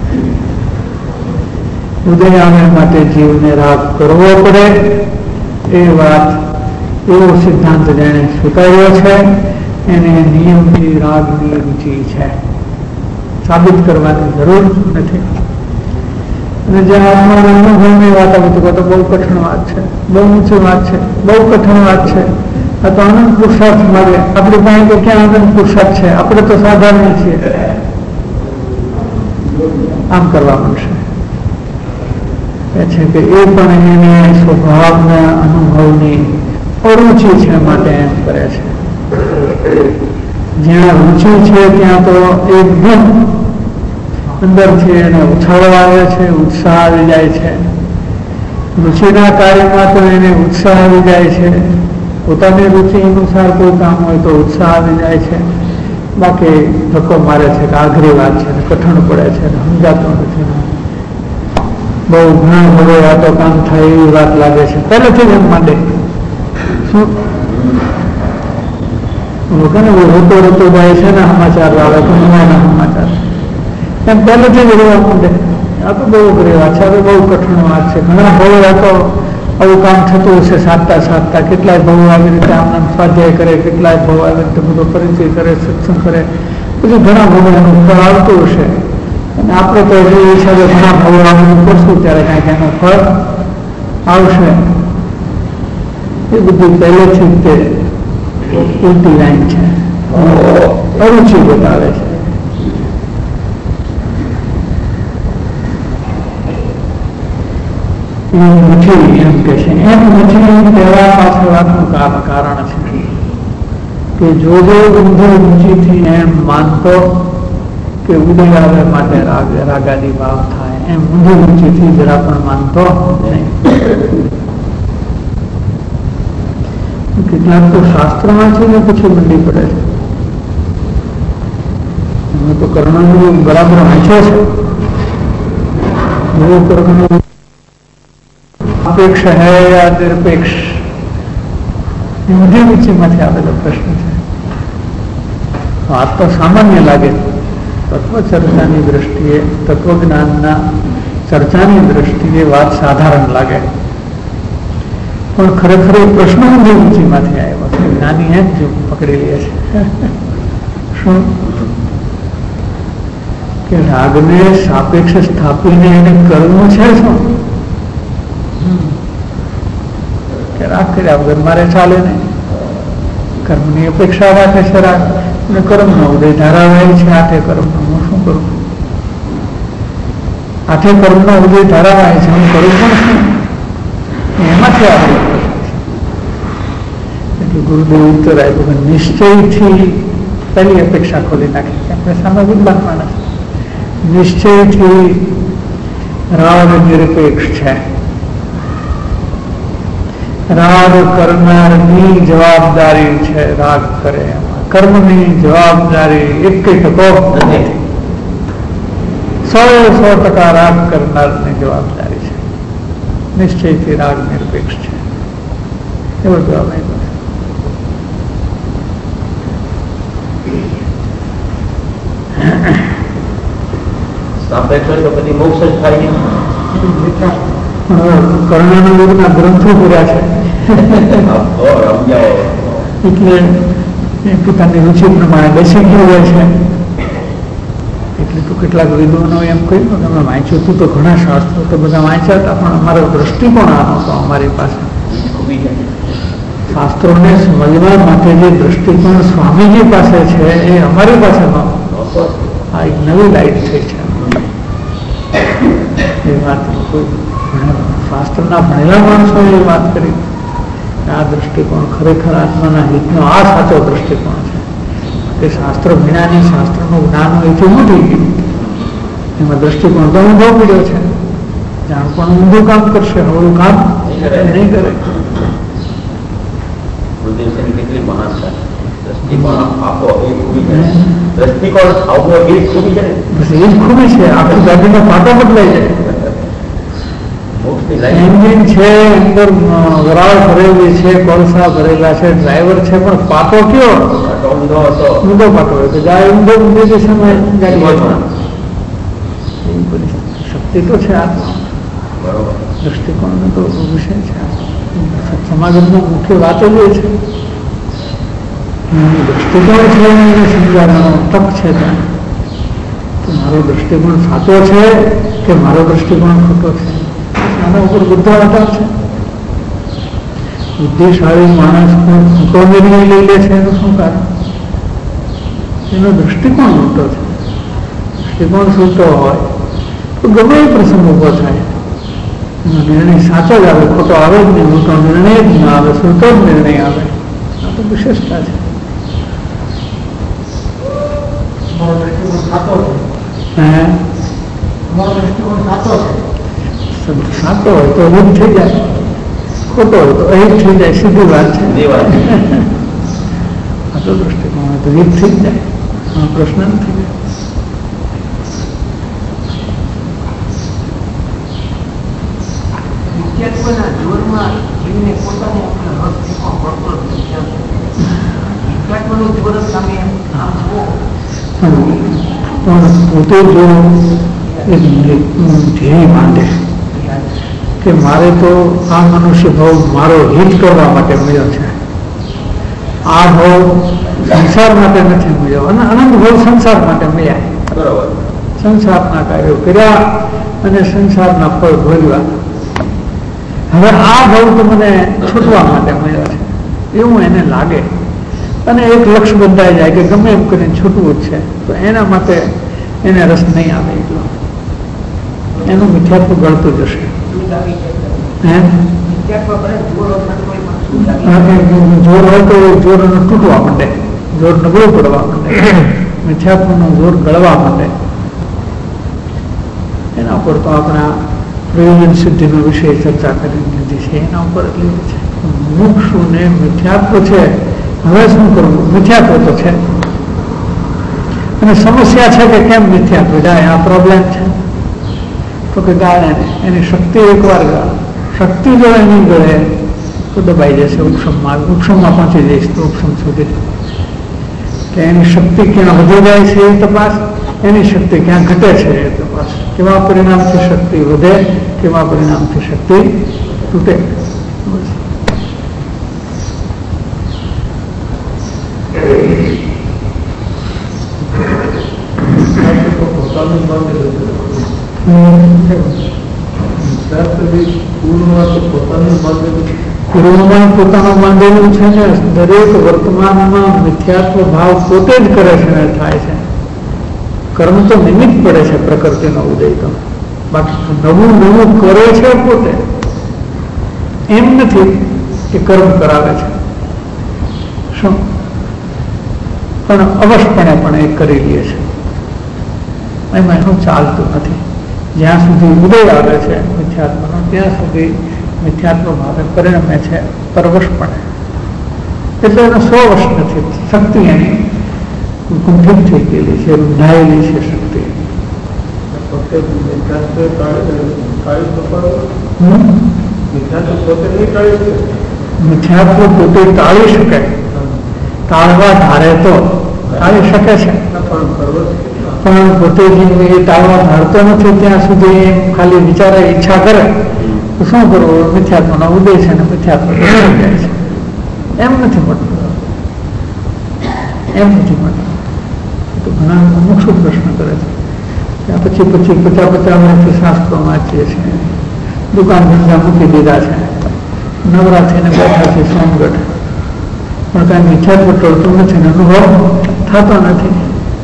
[SPEAKER 2] ઉદય આવે માટે જીવને રાગ કરવો પડે, એ વાત એવો સિદ્ધાંત જેણે સ્વીકાર્યો છે એને નિયમથી રાગની રુચિ છે, સાબિત કરવાની જરૂર નથી. અને જે અનુભવની વાત આવે તો બહુ કઠણ વાત છે, બહુ ઊંચી વાત છે, બહુ કઠણ વાત છે. આ તો અનંત પુરુષાર્થ માગે. આપણી પાસે તો ક્યાં અનંત પુરુષાર્થ છે, આપણે તો સાધારણ છીએ. આમ કરવા માંડશે છે કે એ પણ એની સ્વભાવના અનુભવની અરુચિ છે માટે એમ કરે છે. જ્યાં રુચિ છે ત્યાં તો એકદમ અંદરથી એને ઉછાળો આવે છે, ઉત્સાહ આવી જાય છે. રુચિના કાર્યમાં તો એને ઉત્સાહ આવી જાય છે. પોતાની રુચિ અનુસાર કોઈ કામ હોય તો ઉત્સાહ આવી જાય છે. બાકી ધક્કો મારે છે કે આઘરી વાત છે, કઠણ પડે છે, સમજાતો નથી, બહુ ઘણા બધો આ તો કામ થાય એવી વાત લાગે છે, પહેલેથી જ એમ માંડે. શું રોતો રોતો જાય છે ને સમાચાર આવે તો એના સમાચાર એમ પહેલેથી જ રહેવા માંડે. આ તો બહુ અઘરી વાત છે, આ તો બહુ કઠણ વાત છે. ઘણા ભાવો આ તો આવું કામ થતું હશે સાધતા સાધતા. કેટલાય ભાવો આવી રીતે આમ સ્વાધ્યાય કરે, કેટલાય ભાવો આવી રીતે બધો પરિચય કરે, સત્સંગ કરે, પછી ઘણા ભાવો એનું ફળ આવતું હશે. અને આપણે તો એ હિસાબે ઘણા ભાવો આવવાનું કરશું ત્યારે કાંઈક એનું ફળ આવશે. એ બધું પહેલેથી જ તે ઉલટી લાઈન છે, અરુચિ બતાવે છે. નથી એમ કે છે, એમ નથી કહેવા પાછળ વાતનું કારણ છે કે જો ઊંધો ઊંચીથી એમ માનતો કે ઉદય આવે માટે રાગાદી ભાવ થાય, એમ ઊંધો ઊંચીથી જરા પણ માનતો નહીં. કેટલાક તો શાસ્ત્રમાં છે ને પછી મંડી પડે છે. એમાં તો કર્ણનું બરાબર વાંચ્યો છે. એવો કર્ણ અપેક્ષ હૈ યા નિરપેક્ષ, ઊંધી ઊંચીમાંથી આવેલો પ્રશ્ન છે. આ તો સામાન્ય લાગે, તત્વ ચર્ચાની દ્રષ્ટિએ, તત્વજ્ઞાનના ચર્ચાની દ્રષ્ટિએ વાત સાધારણ લાગે, પણ ખરેખર એ પ્રશ્ન ઊંધી ઊંચીમાંથી આવ્યો છે. જ્ઞાની એમ જ પકડી લે છે શું કે રાગને સાપેક્ષ સ્થાપીને એને કરવું છે શું કે રાગ કર્યા વગર મારે ચાલે નહીં. કર્મની અપેક્ષા રાખે છે રાગ, અને કર્મનો ઉદય ધારાવાય છે. આઠે કર્મનો હું શું કરું? આઠે કર્મનો ઉદય ધારાવાય છે, હું કરું પણ શું? એમાંથી આપણે એટલે ગુરુદેવ ઉત્તર આપ્યો કે નિશ્ચયથી પહેલી અપેક્ષા ખોલી નાખી. આપણે સામે વિદ્વાન માણસ, નિશ્ચયથી રાગ નિરપેક્ષ છે. રાગ કરનારની જવાબદારી છે. રાગ કરે એમાં કર્મની જવાબદારી 1% નથી. 100% રાગ કરનારની જવાબદારી છે. નિશ્ચયથી રાગ નિરપેક્ષ છે. એવો જવાબ આપ્યો.
[SPEAKER 3] સાપેક્ષ હોય તો પછી મોક્ષ જ થાય.
[SPEAKER 2] કર્ણના યોગના ગ્રંથો કર્યા છે એટલે એ પોતાની રુચિ પ્રમાણે બેસી ગયું હોય છે. એટલે તો કેટલાક વિદ્વાનો એમ કહ્યું કે અમે વાંચ્યું હતું તો ઘણા શાસ્ત્રો તો બધા વાંચ્યા હતા, પણ અમારો દ્રષ્ટિકોણ આ નહોતો અમારી પાસે. શાસ્ત્રોને સમજવા માટે જે દ્રષ્ટિકોણ સ્વામીજી પાસે છે એ અમારી પાસે નહોતો. આ એક નવી લાઈટ થઈ છે. એ વાત કોઈ શાસ્ત્રના ભણેલા માણસો એ વાત કરી. આ દ્રષ્ટિકોણ ખરેખર આત્માના હિતનો આ સાચો દ્રષ્ટિકોણ છે. કે શાસ્ત્ર વિનાની શાસ્ત્રનું જ્ઞાન હોય છે ઊંધી ગયું. એમાં દ્રષ્ટિકોણ તો ઊંધો પડ્યો છે. જાણ પણ ઊંધું કામ કરશે, હવળું કામ નહીં કરે.
[SPEAKER 3] કેટલી મહાનતા દૃષ્ટિકોણ આપો એ ખૂબી છે. દૃષ્ટિકોણ આવવો એ ખૂબી છે ને,
[SPEAKER 2] બસ એ જ ખૂબી છે. આખી ગાડીનો પાટો બદલાઈ જાય. એન્જિન છે, અંદર વરાળ ભરેલી છે, કોલસા ભરેલા છે, ડ્રાઈવર છે, પણ પાટો કયો ઊંધો પાટો હોય તો જાય ઊંધો ઊંધી દિશામાં ગાડી. શક્તિ તો છે આત્મા, દૃષ્ટિકોણનો તો વિષય છે. સમાગમની મુખ્ય વાતો જ એ છે. દૃષ્ટિકોણ છે એને સમજાવવાનો તક છે ત્યાં. તો મારો દૃષ્ટિકોણ સાચો છે કે મારો દૃષ્ટિકોણ ખોટો છે, આના ઉપર બધા આધાર છે. બુદ્ધિશાળી માણસ પણ ખોટો નિર્ણય લઈ લે છે એનું શું કારણ? એનો દૃષ્ટિકોણ મોટો છે. દૃષ્ટિકોણ છૂટો હોય તો ગમે એ પ્રસંગ ઉભો થાય, એનો નિર્ણય સાચો જ આવે, ખોટો આવે જ નહીં. મોટો નિર્ણય જ ના આવે, છૂટો જ નિર્ણય આવે. આ તો વિશેષતા છે. સાચો હોય તો અહિત થઈ જાય, ખોટો હોય તો અહિત થઈ જાય. સીધી વાત છે. આ તો દૃષ્ટિકોણ હોય તો હિત થઈ જાય. પ્રશ્ન નથી.
[SPEAKER 4] જોરમાં જીવને પોતાને રસ પડતો જ નથી.
[SPEAKER 2] પણ પોતે જો એક ધ્યેય માંડે કે મારે તો આ મનુષ્ય ભાવ મારો હિત કરવા માટે મળ્યો છે, આ ભાવ સંસાર માટે નથી મળ્યો, અને અનંત ભાવ સંસાર માટે મળ્યા.
[SPEAKER 3] બરોબર.
[SPEAKER 2] સંસારના કાર્યો કર્યા અને સંસારના ફળ ભોગવ્યા. હવે આ ભાવ તો મને છૂટવા માટે મળ્યો છે એવું એને લાગે, અને એક લક્ષ્ય બંધાઈ જાય કે ગમે એમ કરીને છૂટવું જ છે, તો એના માટે એને રસ નહીં આવે, એટલો એનું મિથ્યાત્વ ગળતું જશે. જોર હોય તો જોર તૂટવા માંડે, જોર નબળું પડવા માંડે, મિથ્યાત્વનું જોર ગળવા માંડે. એના ઉપર તો આપણા પ્રયોજન સિદ્ધિનો વિષય ચર્ચા કરી લીધી છે, એના ઉપર એટલી છે મુક્ષુ ને મિથ્યાત્વ છે. હવે શું કરવું? મિથ્યાત્વ તો છે, અને સમસ્યા છે કે કેમ મિથ્યાત્વ જાય, આ પ્રોબ્લેમ છે. તો કે ગાળ એની શક્તિ એકવાર ગાળ, શક્તિ જો એની ગળે તો દબાઈ જશે ઉપશમમાં, ઉપશમમાં પહોંચી જઈશ તો ઉપશમ સુધી. કે એની શક્તિ ક્યાં વધી જાય છે એ તપાસ, એની શક્તિ ક્યાં ઘટે છે એ તપાસ. કેવા પરિણામથી શક્તિ વધે, કેવા પરિણામથી શક્તિ તૂટે. પૂર્વમાં પોતાનું બાંધેલું છે ને, દરેક વર્તમાનમાં મિથ્યાત્વ ભાવ પોતે જ કરે છે ને થાય છે. કર્મ તો નિમિત્ત પડે છે પ્રકૃતિનો ઉદય, તો બાકી નવું નવું કરે છે પોતે, એમ નથી કે કર્મ કરાવે છે. શું પણ અવશ્યપણે પણ એ કરી લે છે, એમાં એનું ચાલતું નથી. જ્યાં સુધી ઉદય આવે છે મિથ્યાત્મનો, ત્યાં સુધી મિથ્યાત્મ ભાવે પરિણમે છે પરવશપણે. એટલે એનો સ્વવશ નથી, શક્તિ એની કુંઠિત થઈ ગયેલી છે, રૂંધાયેલી છે શક્તિ. મિથ્યાત્વ પોતે ટાળી શકે, ટાળવા ધારે તો ટાળી શકે છે, પણ પોતે એ ટાળવા ધારતો નથી ત્યાં સુધી ખાલી વિચારે ઈચ્છા કરે તો શું કરવું? મિથ્યાત્મનો ઉદય છે ને મિથ્યાત્મ જાય છે. એમ નથી મળતું, એમ નથી મળતું. તો ઘણા અમુક શું પ્રશ્ન કરે છે, ત્યાં પછી 50 વર્ષથી શાસ્ત્રો વાંચીએ છીએ, દુકાન ધંધા મૂકી દીધા છે, નવરા થઈને બેઠા છે સોમગઢ, પણ કાંઈ મિથ્યાત્વ ટળતું નથી ને અનુભવ થતો નથી.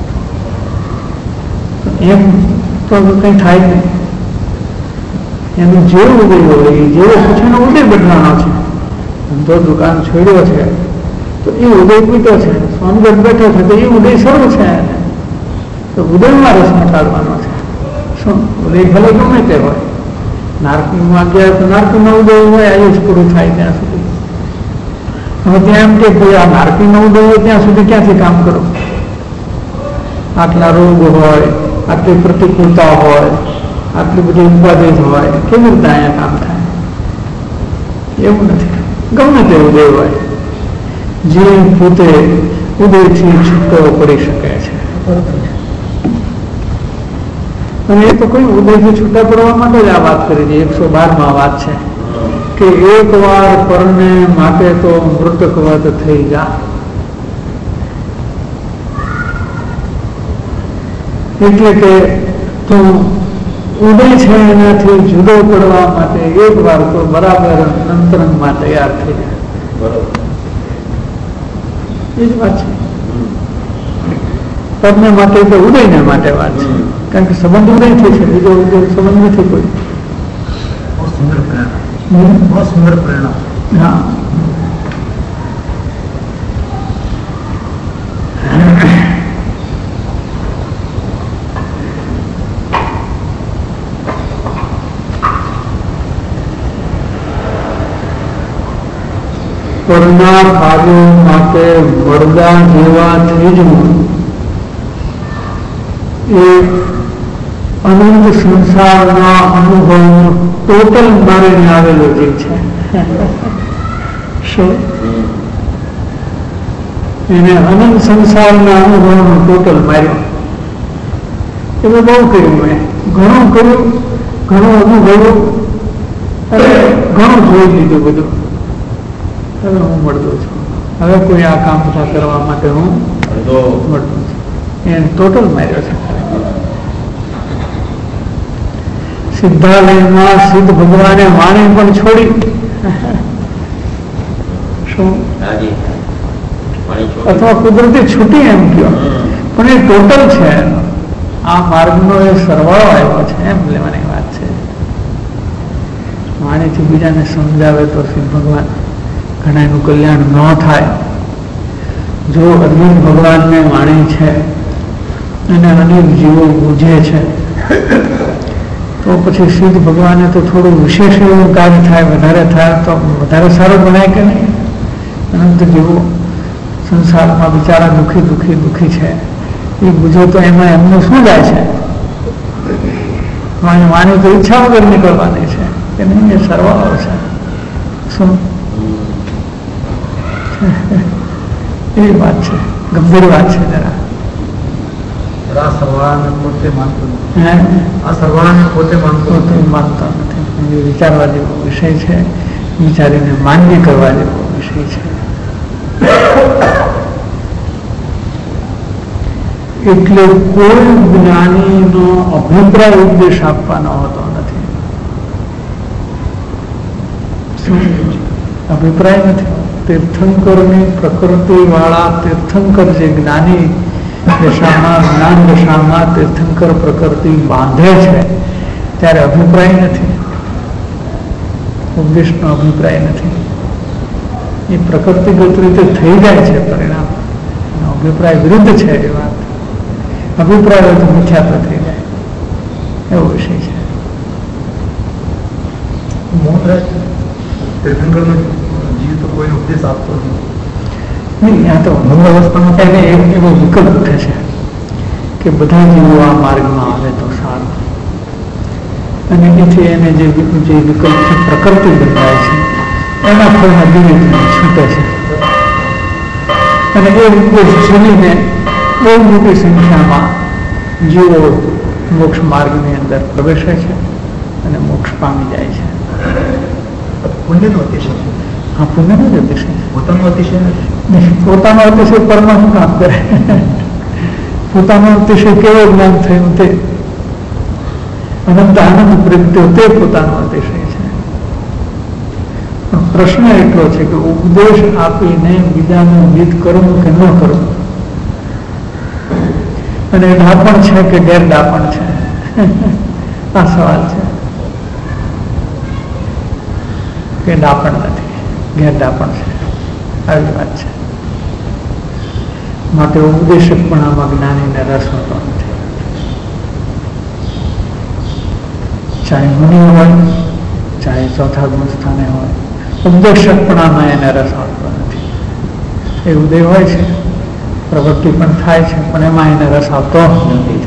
[SPEAKER 2] એમ તો કંઈ થાય નહીં. એનું જેવું ઉદય હોય જેવો પછીનો ઉદય બદલાનો છે. ધંધો દુકાન છોડ્યો છે તો એ ઉદય પીતો છે, સોમગઢ બેઠો છે તો એ ઉદય સર્વ છે, તો ઉદયમાં રસ મટાડવાનો છે. શું ઉદય ભલે ગમે તે હોય, નારકીમાં ગયા તો નારકીનો ઉદય હોય, આયુષ પૂરું થાય ત્યાં સુધી. હવે ત્યાં એમ કે ભાઈ આ નારકીનો ઉદય હોય ત્યાં સુધી ક્યાંથી કામ કરો? આટલા રોગ હોય, આટલી પ્રતિકૂળતા હોય, આટલી બધી ઉપાધિ હોય, કેવી રીતે અહીંયા કામ થાય? એવું નથી. ગમે તે ઉદય હોય, જે પોતે ઉદયથી છૂટો પડી શકે છે. અને એ તો કોઈ ઉદયથી છૂટા પડવા માટે જ આ વાત કરી છે. 112માં વાત છે કે એક વાર પરને માટે તો મૃતકવત થઈ જા. એટલે કે તું ઉદય છે એનાથી જુદો પડવા માટે એક વાર તો બરાબર અંતરંગમાં તૈયાર થઈ જાય. એ જ વાત છે. પરને માટે તો ઉદયને માટે વાત છે, કારણ કે સંબંધ ઉદયથી છે, બીજો ઉદય સંબંધ નથી કોઈ. બહુ સુંદર પ્રેરણા. હા, પરના કાર્યો માટે વરદા જેવા થઈ જવું એ અનંત સંસારના અનુભવનું ટોટલ મારીને આવેલો જે છે. શું એને અનંત સંસારના અનુભવનો ટોટલ માર્યો. એટલે બહુ કર્યું, મેં ઘણું કર્યું, ઘણું અનુભવ્યું અને ઘણું જોઈ લીધું બધું. હવે હું મળતો છું, હવે કોઈ આ કામ કરવા માટે હું મળતો છું. એને ટોટલ માર્યો છે. સિદ્ધાલયમાં સિદ્ધ ભગવાને વાણી પણ છોડી. શું અથવા કુદરતી છૂટી એમ કહો, પણ એ ટોટલ છે. આ માર્ગનો એ સરવાળો આવ્યો છે એમ લેવાની વાત છે. વાણીથી બીજાને સમજાવે તો સિદ્ધ ભગવાન ઘણા એનું કલ્યાણ ન થાય. જો અરવિંદ ભગવાનને વાણી છે અને અનેક જીવો બુঝે છે તો પછી સિદ્ધ ભગવાને તો થોડું વિશેષ એવું કાર્ય થાય, વધારે થાય તો વધારે સારું ગણાય કે નહીં? અનંત જીવો સંસારમાં બિચારા દુઃખી છે, એ બુঝે તો એમાં એમનું શું જાય છે? વાણી તો ઈચ્છા વગર નીકળવાની છે કે નહીં, એ સરવાળો છે. શું એવી વાત છે, ગંભીર વાત છે. જરા માનતો નથી. વિચારવા જેવો વિષય છે, વિચારીને માન્ય કરવા જેવો વિષય છે. એટલે કોઈ જ્ઞાનીનો અભિપ્રાય ઉપદેશ આપવાનો હોતો નથી. શું અભિપ્રાય નથી? તીર્થંકરની પ્રકૃતિ વાળા તીર્થંકર જે જ્ઞાની દશામાં, જ્ઞાન દશામાં તીર્થંકર પ્રકૃતિ બાંધે છે ત્યારે અભિપ્રાય નથી, ઉપદેશનો અભિપ્રાય નથી. એ પ્રકૃતિગત રીતે થઈ જાય છે પરિણામ, અભિપ્રાય વિરુદ્ધ છે એ વાત. અભિપ્રાય હોય તો મિથ્યાત્વ થઈ જાય એવો વિષય છે.
[SPEAKER 4] તીર્થંકરનો જીવ તો કોઈને ઉપદેશ આપતો
[SPEAKER 2] નહીં. ત્યાં તો અવસ્થામાં એને એવો વિકલ્પ ઉઠે છે કે બધા જીવો આ માર્ગમાં આવે તો સારું, અને એથી એને જે વિકલ્પથી પ્રકૃતિ બંધાય છે એના ફળમાં ધીરે ધીરે છૂટે છે. અને એ ઉપદેશ ઝીલીને બહુ મોટી સંખ્યામાં જીવો મોક્ષ માર્ગની અંદર પ્રવેશે છે અને મોક્ષ પામી જાય છે.
[SPEAKER 4] પુણ્યનો અતિશય છે.
[SPEAKER 2] હા, પુણ્યનો જ અતિશય.
[SPEAKER 4] પોતાનો અતિશય નથી.
[SPEAKER 2] પોતાનો અતિશય પરમા શું કામ કરે? પોતાનો અતિશય કેવો જ્ઞાન થયું તે અનંત આનંદ પ્રગટ્યો તે પોતાનો અતિશય છે. પણ પ્રશ્ન એટલો છે કે ઉપદેશ આપીને બીજાનું હિત કરવું કે ન કરવું, અને ડાપણ છે કે ગેરડાપણ છે, આ સવાલ છે. કે ડાપણ નથી, ગેરડાપણ છે, આવી વાત છે. માટે ઉપદેશક પણ આમાં જ્ઞાનીને રસ હોતો નથી. ચાહે મુનિ હોય, ચાહે ચોથા ગુણ સ્થાને હોય, ઉપદેશક પણ આમાં એને રસ હોતો નથી. એ ઉદય હોય છે, પ્રવૃત્તિ પણ થાય છે, પણ એમાં એને રસ આવતો નથી.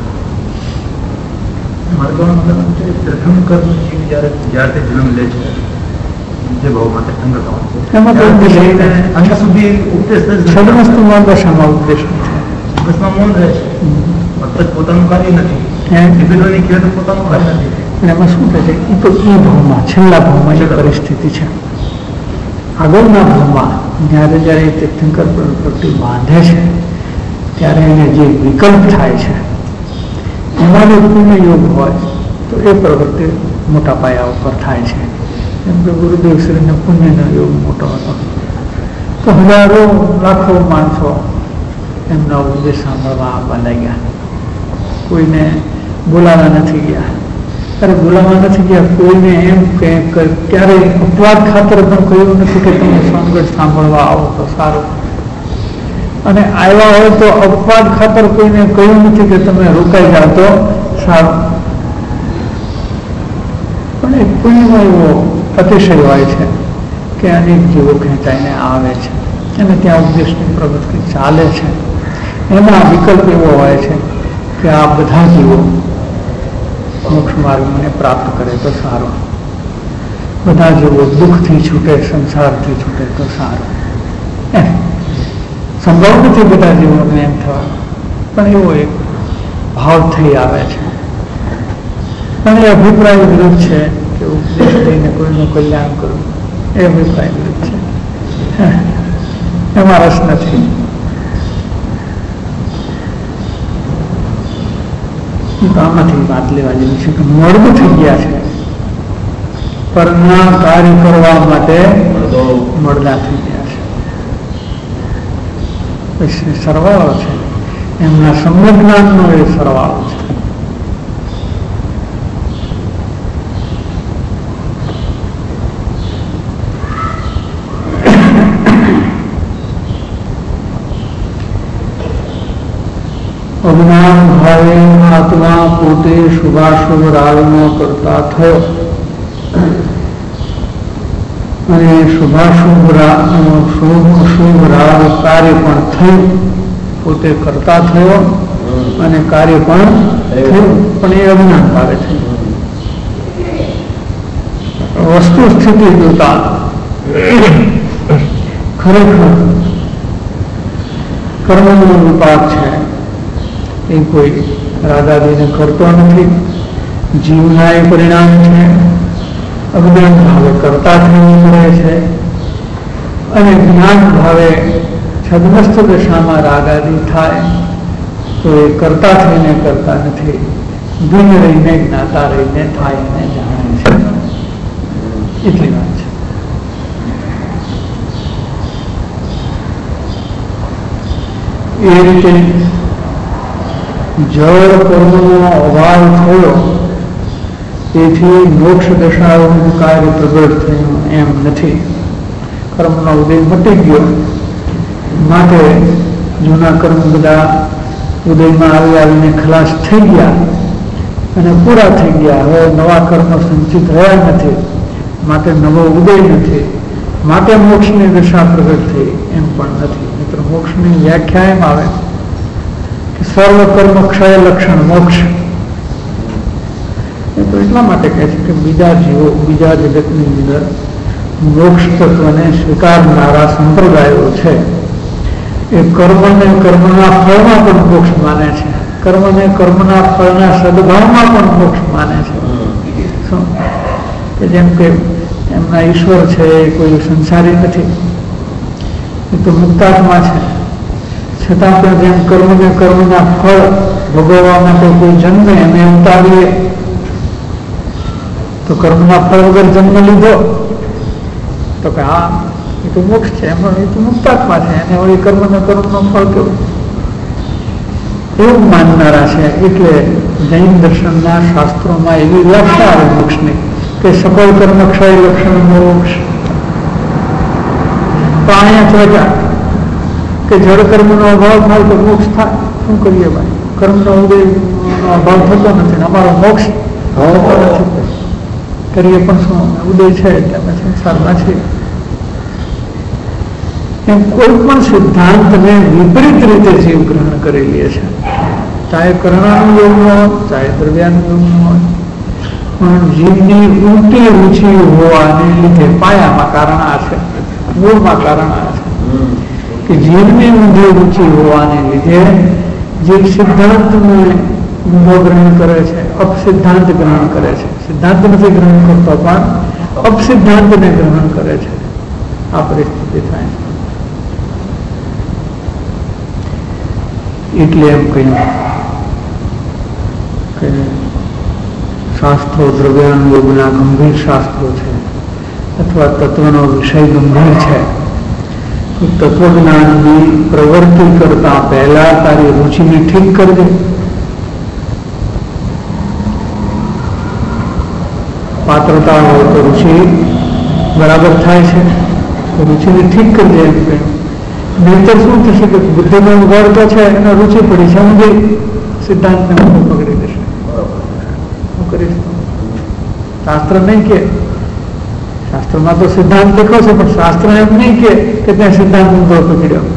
[SPEAKER 4] તીર્થંકર જીવ જ્યારે જન્મ લે છે જે ભાવમાં તીર્થંકર
[SPEAKER 2] એમાં તો
[SPEAKER 4] અંત સુધી ઉપદેશ
[SPEAKER 2] છદ્મસ્તુમાં દશામાં ઉપદેશ નથી.
[SPEAKER 4] બસમાં મૌન રહે છે, મતલબ પોતાનું કાર્ય નથી. પોતાનું કાર્ય નથી.
[SPEAKER 2] એમાં શું કહે છે? એ તો એ ભાવમાં, છેલ્લા ભાવમાં એ પરિસ્થિતિ છે. આગળના ભાવમાં જ્યારે જ્યારે તીર્થંકર પ્રવૃત્તિ બાંધે છે ત્યારે એને જે વિકલ્પ થાય છે એમાં જો પુણ્ય યોગ હોય તો એ પ્રવૃત્તિ મોટા પાયા ઉપર થાય છે. એમ કે ગુરુદેવ શ્રીને પુણ્યનો યોગ મોટો હતો તો હજારો લાખો માણસો એમના ઉપદેશ સાંભળવા આવવા લાગ્યા. કોઈને બોલાવા નથી ગયા. અરે બોલાવા નથી ગયા, કોઈને એમ કે ક્યારેય અપવાદ ખાતર પણ કહ્યું નથી કે તમે સ્વાંગત સાંભળવા આવો તો સારું, અને આવ્યા હોય તો અપવાદ ખાતર કોઈને કહ્યું નથી કે તમે રોકાઈ જાઓ તો સારું. પણ એક પુણ્યમાં એવો અતિશય હોય છે કે અનેક જીવો ખેંચાઈને આવે છે અને ત્યાં ઉપદેશની પ્રવૃત્તિ ચાલે છે. એમાં વિકલ્પ એવો હોય છે કે આ બધા જીવો મોક્ષ માર્ગને પ્રાપ્ત કરે તો સારું, બધા જીવો દુઃખથી છૂટે, સંસારથી છૂટે તો સારું. સંભવ નથી બધા જીવોને એમ થવાનું, પણ એવો એક ભાવ થઈ આવે છે. પણ એ અભિપ્રાય વિરુદ્ધ છે કે ઉપદેશ લઈને કોઈનું કલ્યાણ કરવું, એ અભિપ્રાય વિરુદ્ધ છે, એમાં રસ નથી. આમાંથી વાત લેવા જેવી છે કે મર્દ થઈ ગયા છે, પરના કાર્ય કરવા માટે મળદા થઈ ગયા છે. સરવાળો છે, એમના સંજ્ઞાનનો એ સરવાળો છે. અજ્ઞાન ભાવે આત્મા પોતે શુભાશુભ રાગનો કરતા થયો અને શુભાશુભ શુભ રાગ કાર્ય પણ થયું, પોતે કરતા થયો અને કાર્ય પણ થયું, પણ એ અજ્ઞાન ભાવે થયું. વસ્તુ સ્થિતિ જોતા ખરેખર કર્મનો વિપાક છે એ કોઈ રાગાદીને કરતો નથી, જીવના એ પરિણામ છે. અજ્ઞાન ભાવે કરતા થઈને કરે છે અને જ્ઞાન ભાવે છદ્મસ્થ દશામાં રાગાદી થાય તો એ કરતા થઈને કરતા નથી, ભિન્ન રહીને જ્ઞાતા રહીને થાય અને જાણે છે. એટલી વાત છે. એ રીતે જળ કર્મનો અભાવ થયો તેથી મોક્ષ દશાઓનું કાર્ય પ્રગટ થયું એમ નથી. કર્મનો ઉદય મટી ગયો માટે જૂના કર્મ બધા ઉદયમાં આવીને ખલાસ થઈ ગયા અને પૂરા થઈ ગયા. હવે નવા કર્મ સંચિત રહ્યા નથી માટે નવો ઉદય નથી, માટે મોક્ષની દશા પ્રગટ થઈ એમ પણ નથી. મિત્ર, મોક્ષની વ્યાખ્યા એમ આવે સર્વ કર્મ ક્ષય લક્ષણ મોક્ષ. એ તો એટલા માટે કહે છે કે બીજા જીવો બીજા જગતની અંદર મોક્ષ તત્વને સ્વીકારનારા સંપ્રદાયો છે એ કર્મને કર્મના ફળમાં પણ મોક્ષ માને છે, કર્મને કર્મના ફળના સદભાવમાં પણ મોક્ષ માને છે. શું કે જેમ કે એમના ઈશ્વર છે એ કોઈ સંસારી નથી, એ તો મુક્તાત્મા છે, છતાં પણ જેમ કર્મને કર્મના ફળ ભોગવવા માટે કોઈ જન્મે એને ઉતારીએ તો કર્મના ફળ વગર જન્મ લીધો તો કે હા એ તો મોક્ષ છે, એમાં એ તો મુક્તાત્મા છે, એને વળી કર્મને કર્મનો ફળ કેવું, એવું માનનારા છે. એટલે જૈન દર્શનના શાસ્ત્રોમાં એવી વ્યાખ્યા આવે મોક્ષની કે સફળ કર્મ ક્ષય લક્ષણ મોક્ષ. તો અહીંયા ચોજા કે જળ કર્મનો અભાવ થાય તો મોક્ષ થાય. શું કરીએ ભાઈ, કર્મનો ઉદયનો અભાવ થતો નથી, અમારો મોક્ષ થતો નથી, કરીએ પણ શું, ઉદય છે એટલે અમે સંસારમાં છીએ. એમ કોઈ પણ સિદ્ધાંતને વિપરીત રીતે જીવ ગ્રહણ કરી લે છે, ચાહે કર્ણાનું યોગ હોય ચાહે દ્રવ્યાનું યોગ હોય, પણ જીવની ઊંટી રુચિ હોવાને લીધે પાયામાં કારણ આ છે, મૂળમાં કારણ આ છે કે જીવની ઊંધી રુચિ હોવાને લીધે જીવ સિદ્ધાંતને ઊંધો ગ્રહણ કરે છે, અપસિદ્ધાંત ગ્રહણ કરે છે. સિદ્ધાંત નથી ગ્રહણ કરતો પણ અપસિદ્ધાંતને ગ્રહણ કરે છે. આ પરિસ્થિતિ થાય છે. એટલે એમ કહ્યું કે શાસ્ત્રો દ્રવ્યાનુયોગના ગંભીર શાસ્ત્રો છે અથવા તત્વનો વિષય ગંભીર છે તો તત્વજ્ઞાનની પ્રવૃત્તિ કરતા પહેલા તારી રુચિને ઠીક કરજે. પાત્રતા હોય તો રુચિ બરાબર થાય છે તો રુચિને ઠીક કરજે એમ કહ્યું. નહીતર શું થશે કે બુદ્ધિનો ઉઘાડ તો છે એને રુચિ પડી છે, ઊંધી સિદ્ધાંતને ઊંધો પકડી દેશે. શું કરીશ? શાસ્ત્ર નહીં કે, શાસ્ત્રમાં તો સિદ્ધાંત લખો છે પણ શાસ્ત્ર એમ નહીં કે ત્યાં સિદ્ધાંત ઊંધો પકડ્યો.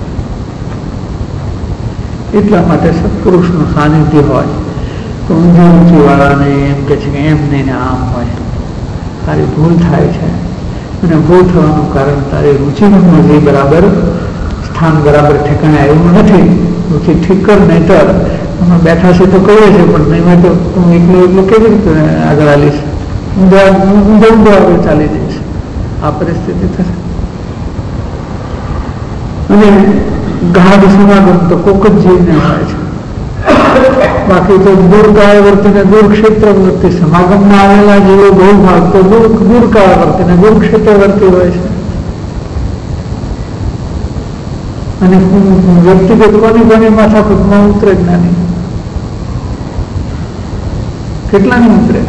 [SPEAKER 2] એટલા માટે સત્પુરુષનું સાનિધ્ય હોય તો ઊંધી રુચિવાળાને એમ કે છે કે એમ નહીં ને આમ હોય. તારી ભૂલ થાય છે અને ભૂલ થવાનું કારણ તારી રુચિનું જે બરાબર સ્થાન બરાબર ઠેકાણે આવ્યું નથી. પછી ઠીક કર, નહીં તો અમે બેઠા છે તો કહીએ છીએ, પણ નહીં હોય તો હું એકલું કેવી રીતે આગળ હાલીશ, ઊંધો આગળ ચાલી જઈશ. આ પરિસ્થિતિ થશે. અને ગાઢ સમાગમ તો કોક જ જીવને હોય છે. બાકી તો દૂરકાય વર્તીને દૂરક્ષેત્ર વર્તી, સમાગમમાં આવેલા જેવો બહુ ભાગ તો દૂરકાય વર્તીને દૂરક્ષેત્ર વર્તી હોય છે. અને વ્યક્તિગત કોની માથાકૂટમાં ઉતરે જ નાની, કેટલાની ઉતરે.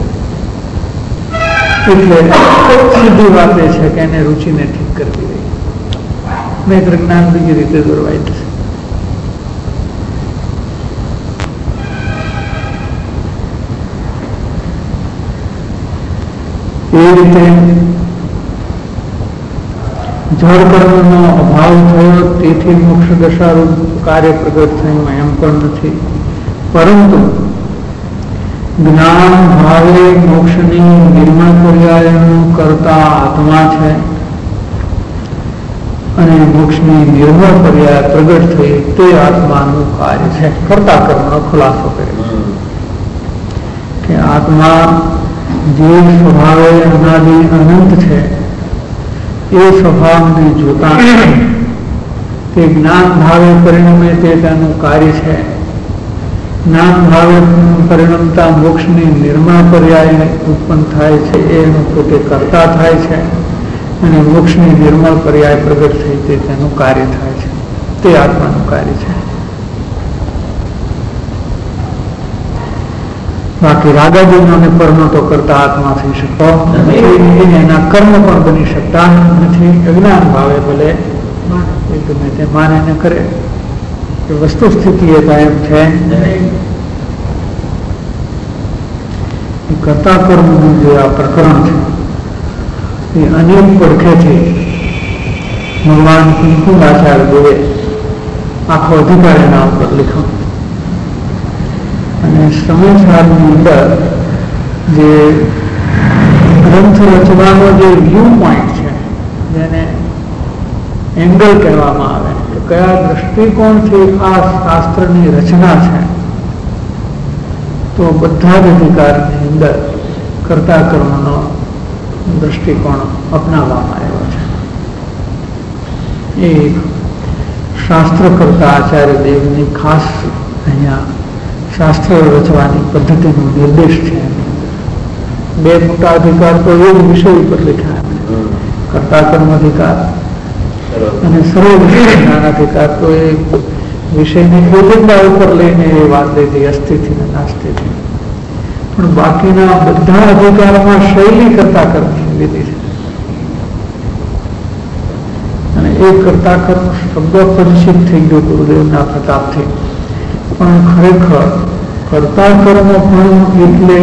[SPEAKER 2] એટલે સીધી વાત એ છે કે એને રુચિને ઠીક કરવી રહી, નહીતર જ્ઞાન બીજી રીતે દોરવાય જશે. એ રીતે જળ કર્મનો અભાવ થયો તેથી મોક્ષ દશારૂપ કાર્ય પ્રગટ થયું એમ પણ નથી. પરંતુ જ્ઞાન ભાવે મોક્ષની નિર્મળ પર્યાયનું કરતા આત્મા છે અને મોક્ષની નિર્મળ પર્યાય પ્રગટ થઈ તે આત્માનું કાર્ય છે. કરતા કર્મનો ખુલાસો કરે કે આત્મા જે સ્વભાવે અનાદિ અનંત છે એ સ્વભાવને જોતા તે જ્ઞાન ભાવે પરિણમે તે તેનું કાર્ય છે. જ્ઞાન ભાવે પરિણમતા મોક્ષની નિર્મળ પર્યાય ઉત્પન્ન થાય છે એનું પોતે કરતા થાય છે અને મોક્ષની નિર્મળ પર્યાય પ્રગટ થઈ તે તેનું કાર્ય થાય છે. તે આત્માનું કાર્ય છે. બાકી રાગાદીનો અને પરનો તો કરતા આત્મા થઈ શકતો નથી, એના કર્મ પણ બની શકતા નથી. અજ્ઞાન ભાવે ભલે ગમે તે માને ને કરે, વસ્તુ સ્થિતિ એ કાયમ છે. કરતા કર્મનું જે આ પ્રકરણ છે એ અનેક પડખેથી ભગવાન કુંકુમાચાર્યએ આખો અધિકાર એના ઉપર લખ્યો. અને સમયસારની અંદર જે ગ્રંથ રચવાનો જે વ્યૂ પોઈન્ટ છે, જેને એંગલ કહેવામાં આવે, કે કયા દ્રષ્ટિકોણથી આ શાસ્ત્રની રચના છે, તો બધા જ અધિકારની અંદર કરતા કર્મનો દ્રષ્ટિકોણ અપનાવવામાં આવ્યો છે. એ શાસ્ત્ર કરતા આચાર્ય દેવની ખાસ અહીંયા શાસ્ત્ર રચવાની પદ્ધતિનો નિર્દેશ છે. બે મોટા અધિકાર તો એ વિષય ઉપર લખ્યા એમણે, કરતા કર્મ અધિકાર અને સર્વ વિષય જ્ઞાન અધિકાર. તો એ વિષયની એજન્ડા ઉપર લઈને એ વાત લીધી, અસ્થિતિ ને નાસ્તિથી. પણ બાકીના બધા અધિકારોમાં શૈલી કરતા કર્મની લીધી છે. અને એ કરતા કર્મ શબ્દ પરિચિત થઈ ગયો ગુરુદેવના પ્રતાપથી. પણ ખરેખર કરતા કર્મ પણ એટલે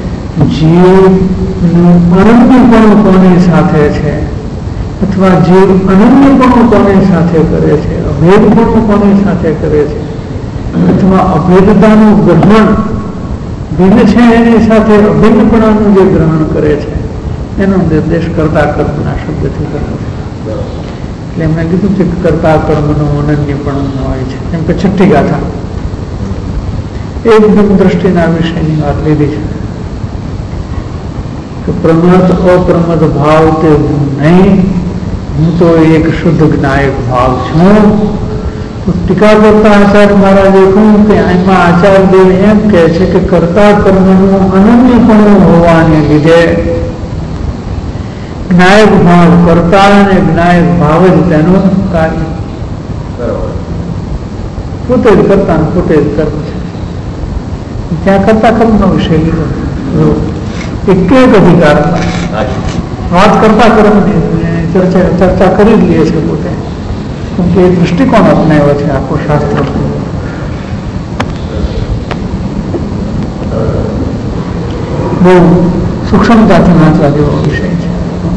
[SPEAKER 2] જીવનું અનન્યપણું કોની સાથે છે, અથવા જીવ અનન્યપણું કોની સાથે કરે છે, અભેદપણું કોની સાથે કરે છે, અથવા અભેદતાનું ગ્રહણ ભિન્ન છે એની સાથે અભિન્નપણાનું જે ગ્રહણ કરે છે એનો નિર્દેશ કરતા કર્મના શબ્દથી કરે છે. એટલે એમણે કીધું છે કે કરતા કર્મનું અનન્યપણું હોય છે. એમ કે છઠ્ઠી ગાથા એકદમ દ્રષ્ટિના વિષયની વાત લીધી છે કે પ્રમદ અપ્રમદ ભાવ તે હું નહીં, હું તો એક શુદ્ધ જ્ઞાયક ભાવ છું. ટીકા કરતા આચાર્ય મહારાજે કહ્યું કે આમાં આચાર્ય દેવ એમ કહે છે કે કરતા કર્મનું અનન્યપણું હોવાને લીધે જ્ઞાયક ભાવ કરતા અને જ્ઞાયક ભાવ જ તેનું કાર્ય, પોતે જ કરતા પોતે જ કર્મ છે. ત્યાં કરતા કર્મનો વિષય લીધો એક અધિકાર વાત કરતા કર્મની ચર્ચા કરી જ લે છે પોતે, કેમકે એ દૃષ્ટિકોણ અપનાવ્યો છે આખો શાસ્ત્ર. બહુ સૂક્ષ્મતાથી વાંચવા જેવો વિષય છે.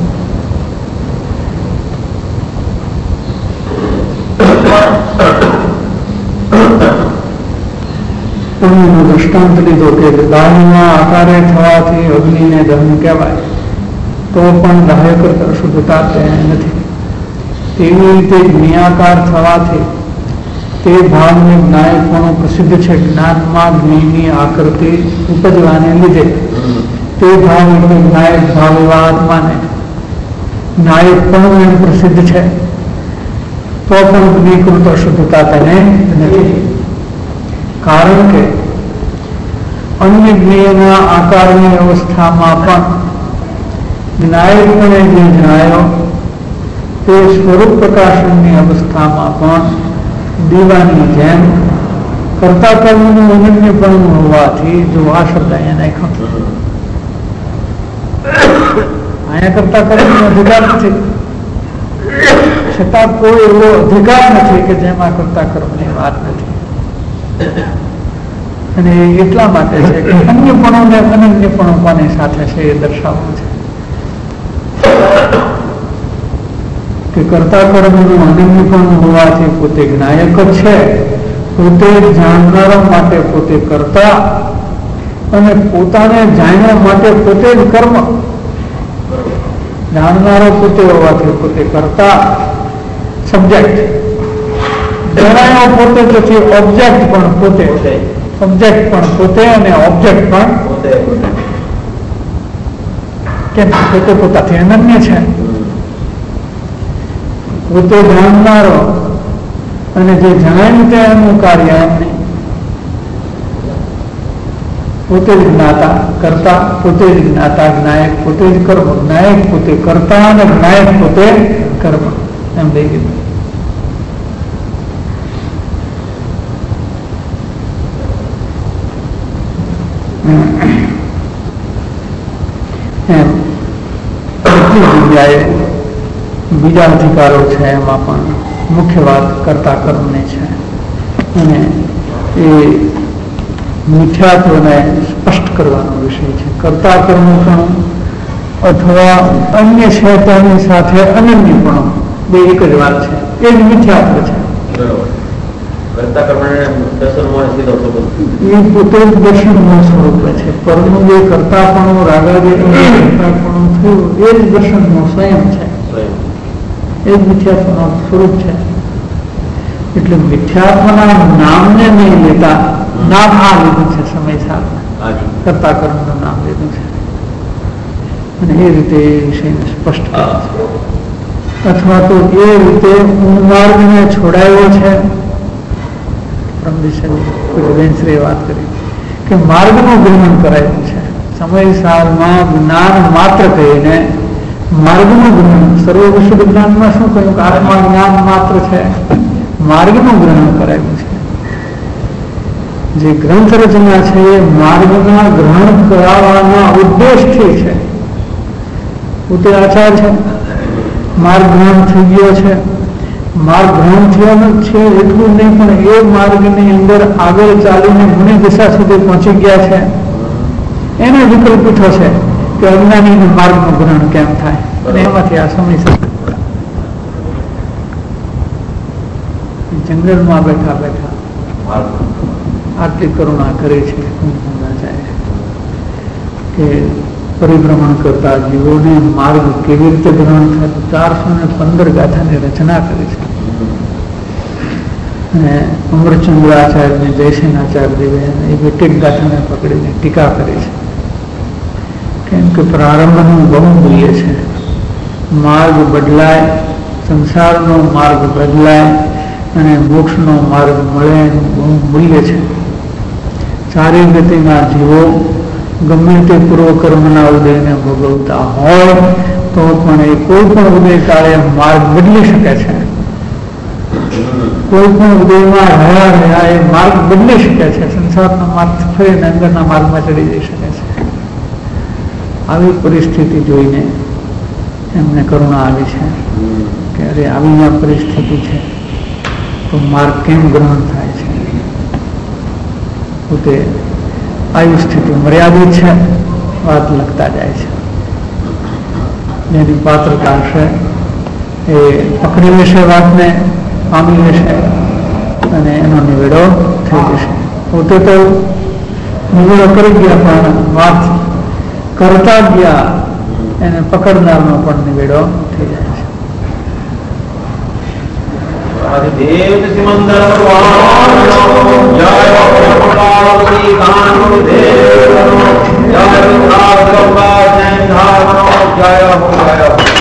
[SPEAKER 2] અગ્નિનો દૃષ્ટાંત લીધો કે દાહમાં આકારે થવાથી અગ્નિને દહન કહેવાય, તો પણ દાહ્ય કરતા શુદ્ધતા તે નથી. તેવી રીતે જ્ઞેયાકાર થવાથી તે ભાવને જ્ઞાયકપણું પ્રસિદ્ધ છે. જ્ઞાનમાં જ્ઞેયની આકૃતિ ઉપજવાને લીધે તે ભાવ એટલે જ્ઞાયક ભાવ એવા આત્માને જ્ઞાયકપણું એમ પ્રસિદ્ધ છે. તો પણ જ્ઞેયકૃત અશુદ્ધતા તેને નથી. કારણ કે અન્ય જ્ઞેયના આકારની અવસ્થામાં પણ જ્ઞાયકપણે જે જણાયો તે સ્વરૂપ પ્રકાશનની અવસ્થામાં પણ દીવાની જેમ કર્તા કર્મનું અનન્યપણું હોવાથી, જો આ શબ્દ અહીંયા નાખ્યો, અહીંયા કરતા કર્મનો અધિકાર નથી, છતાં કોઈ એવો અધિકાર નથી કે જેમાં કરતા કર્મની વાત નથી. અને એટલા માટે છે કે અન્યપણું ને અનન્યપણું કોની સાથે છે એ દર્શાવવું છે કે કર્તા કર્મનું અનન્યપણું હોવાથી પોતે જ્ઞાયક જ છે, પોતે જાણનારા માટે પોતે કર્તા અને પોતાને જાણ્યા માટે પોતે જ કર્મ. જાણનારો પોતે હોવાથી પોતે કર્તા, સબ્જેક્ટ. જણાયો પોતે પછી ઓબ્જેક્ટ પણ પોતે, સબ્જેક્ટ પણ પોતે અને ઓબ્જેક્ટ પણ પોતે. કેમ? પોતે પોતાથી અનન્ય છે. પોતે જાણનારો અને જે જણાયું તે એનું કાર્ય એમ નહીં. પોતે જ જ્ઞાતા, કર્તા, પોતે જ જ્ઞાતા, જ્ઞાયક પોતે જ કર્મ, જ્ઞાયક પોતે કર્તા અને જ્ઞાયક પોતે કર્મ, એમ લઈ ગયું. એમ એટલી જગ્યાએ બીજા અધિકારો છે, એમાં પણ મુખ્ય વાત કર્તા કર્મની છે. અને એ મિથ્યાત્વને સ્પષ્ટ કરવાનો વિષય છે. કર્તા કર્મપણું અથવા અન્ય છે તેની સાથે અનન્યપણું બે એક જ વાત છે. એ જ મિથ્યાત્વ છે. એ પોતે જ દર્શનનું સ્વરૂપ છે. પરનું જે કર્તાપણું, રાગાદિનું જે કર્તાપણું થયું એ જ દર્શનનું સ્વયં છે. એ જ મિથ્યાત્વનું સ્વરૂપ છે. એટલે મિથ્યાત્વના નામને નહીં લેતા, નામ આ લીધું છે સમય સાથે, કર્તા કર્મનું નામ લીધું છે. અને એ રીતે એ વિષયને સ્પષ્ટ કરે છે. અથવા તો એ રીતે માર્ગને છોડાયો છે. પરમદિશે વાત કરી કે માર્ગનું ગ્રહણ કરાયું છે. સમય સાલમાં જ્ઞાન માત્ર કહીને માર્ગનું ગ્રહણ, સર્વ વિશુદ્ધ જ્ઞાનમાં શું કહ્યું કે આત્મા જ્ઞાન માત્ર છે. માર્ગનું ગ્રહણ કરાયું છે. જે ગ્રંથ રચના છે એ માર્ગના ગ્રહણ કરાવવાના ઉદ્દેશથી છે. પોતે આચાર છે, માર્ગ ગ્રહણ થઈ ગયો છે. માર્ગ ગ્રહણ થયાનું છે એટલું નહીં, પણ એ માર્ગની અંદર આગળ ચાલીને ગુણી દિશા સુધી પહોંચી ગયા છે. એને વિકલ્પ પૂછો છે કે અજ્ઞાનીને માર્ગનું ગ્રહણ કેમ થાય, અને એમાંથી આ સમય જંગલમાં બેઠા બેઠા આટલી કરુણા કરે છે કે પરિભ્રમણ કરતા જીવોને માર્ગ કેવી રીતે ગ્રહણ થાય. 415 ગાથાની રચના કરી છે. અને અમરચંદ્રાચાર્ય, જયસેનાચાર્ય દેવે એ એક ગાથાને પકડીને ટીકા કરી છે. કેમ કે પ્રારંભનું બહુ મૂલ્ય છે. માર્ગ બદલાય, સંસારનો માર્ગ બદલાય અને મોક્ષનો માર્ગ મળે એનું બહુ મૂલ્ય છે. ચારે ગતિના જીવો ગમે તે પૂર્વકર્મના ઉદયને ભોગવતા હોય તો પણ એ કોઈ પણ ઉદય કાળે માર્ગ બદલી શકે છે. કોઈ પણ ઉદયમાં રહ્યા એ માર્ગ બદલી શકે છે. સંસારનો માર્ગ ફરીને અંદરના માર્ગમાં ચડી જઈ શકે છે. આવી પરિસ્થિતિ જોઈને એમને કરુણા આવી છે કે અરે આવી આ પરિસ્થિતિ છે તો માર્ગ કેમ ગ્રહણ થાય છે. પોતે આવી સ્થિતિ મર્યાદિત છે, વાત લખતા જાય છે. જેની પાત્રતા છે એ પકડી લેશે, વાતને પામી લેશે અને એનો નિવેડો થઈ જશે. પોતે તો નિવેડો કરી ગયા પણ વાત કરતા ગયા એને પકડનારનો પણ નિવેડો થઈ જાય છે.
[SPEAKER 3] अधिदेव सिमंदर भगवान जय श्री कानून देव जय जय हो जय हो।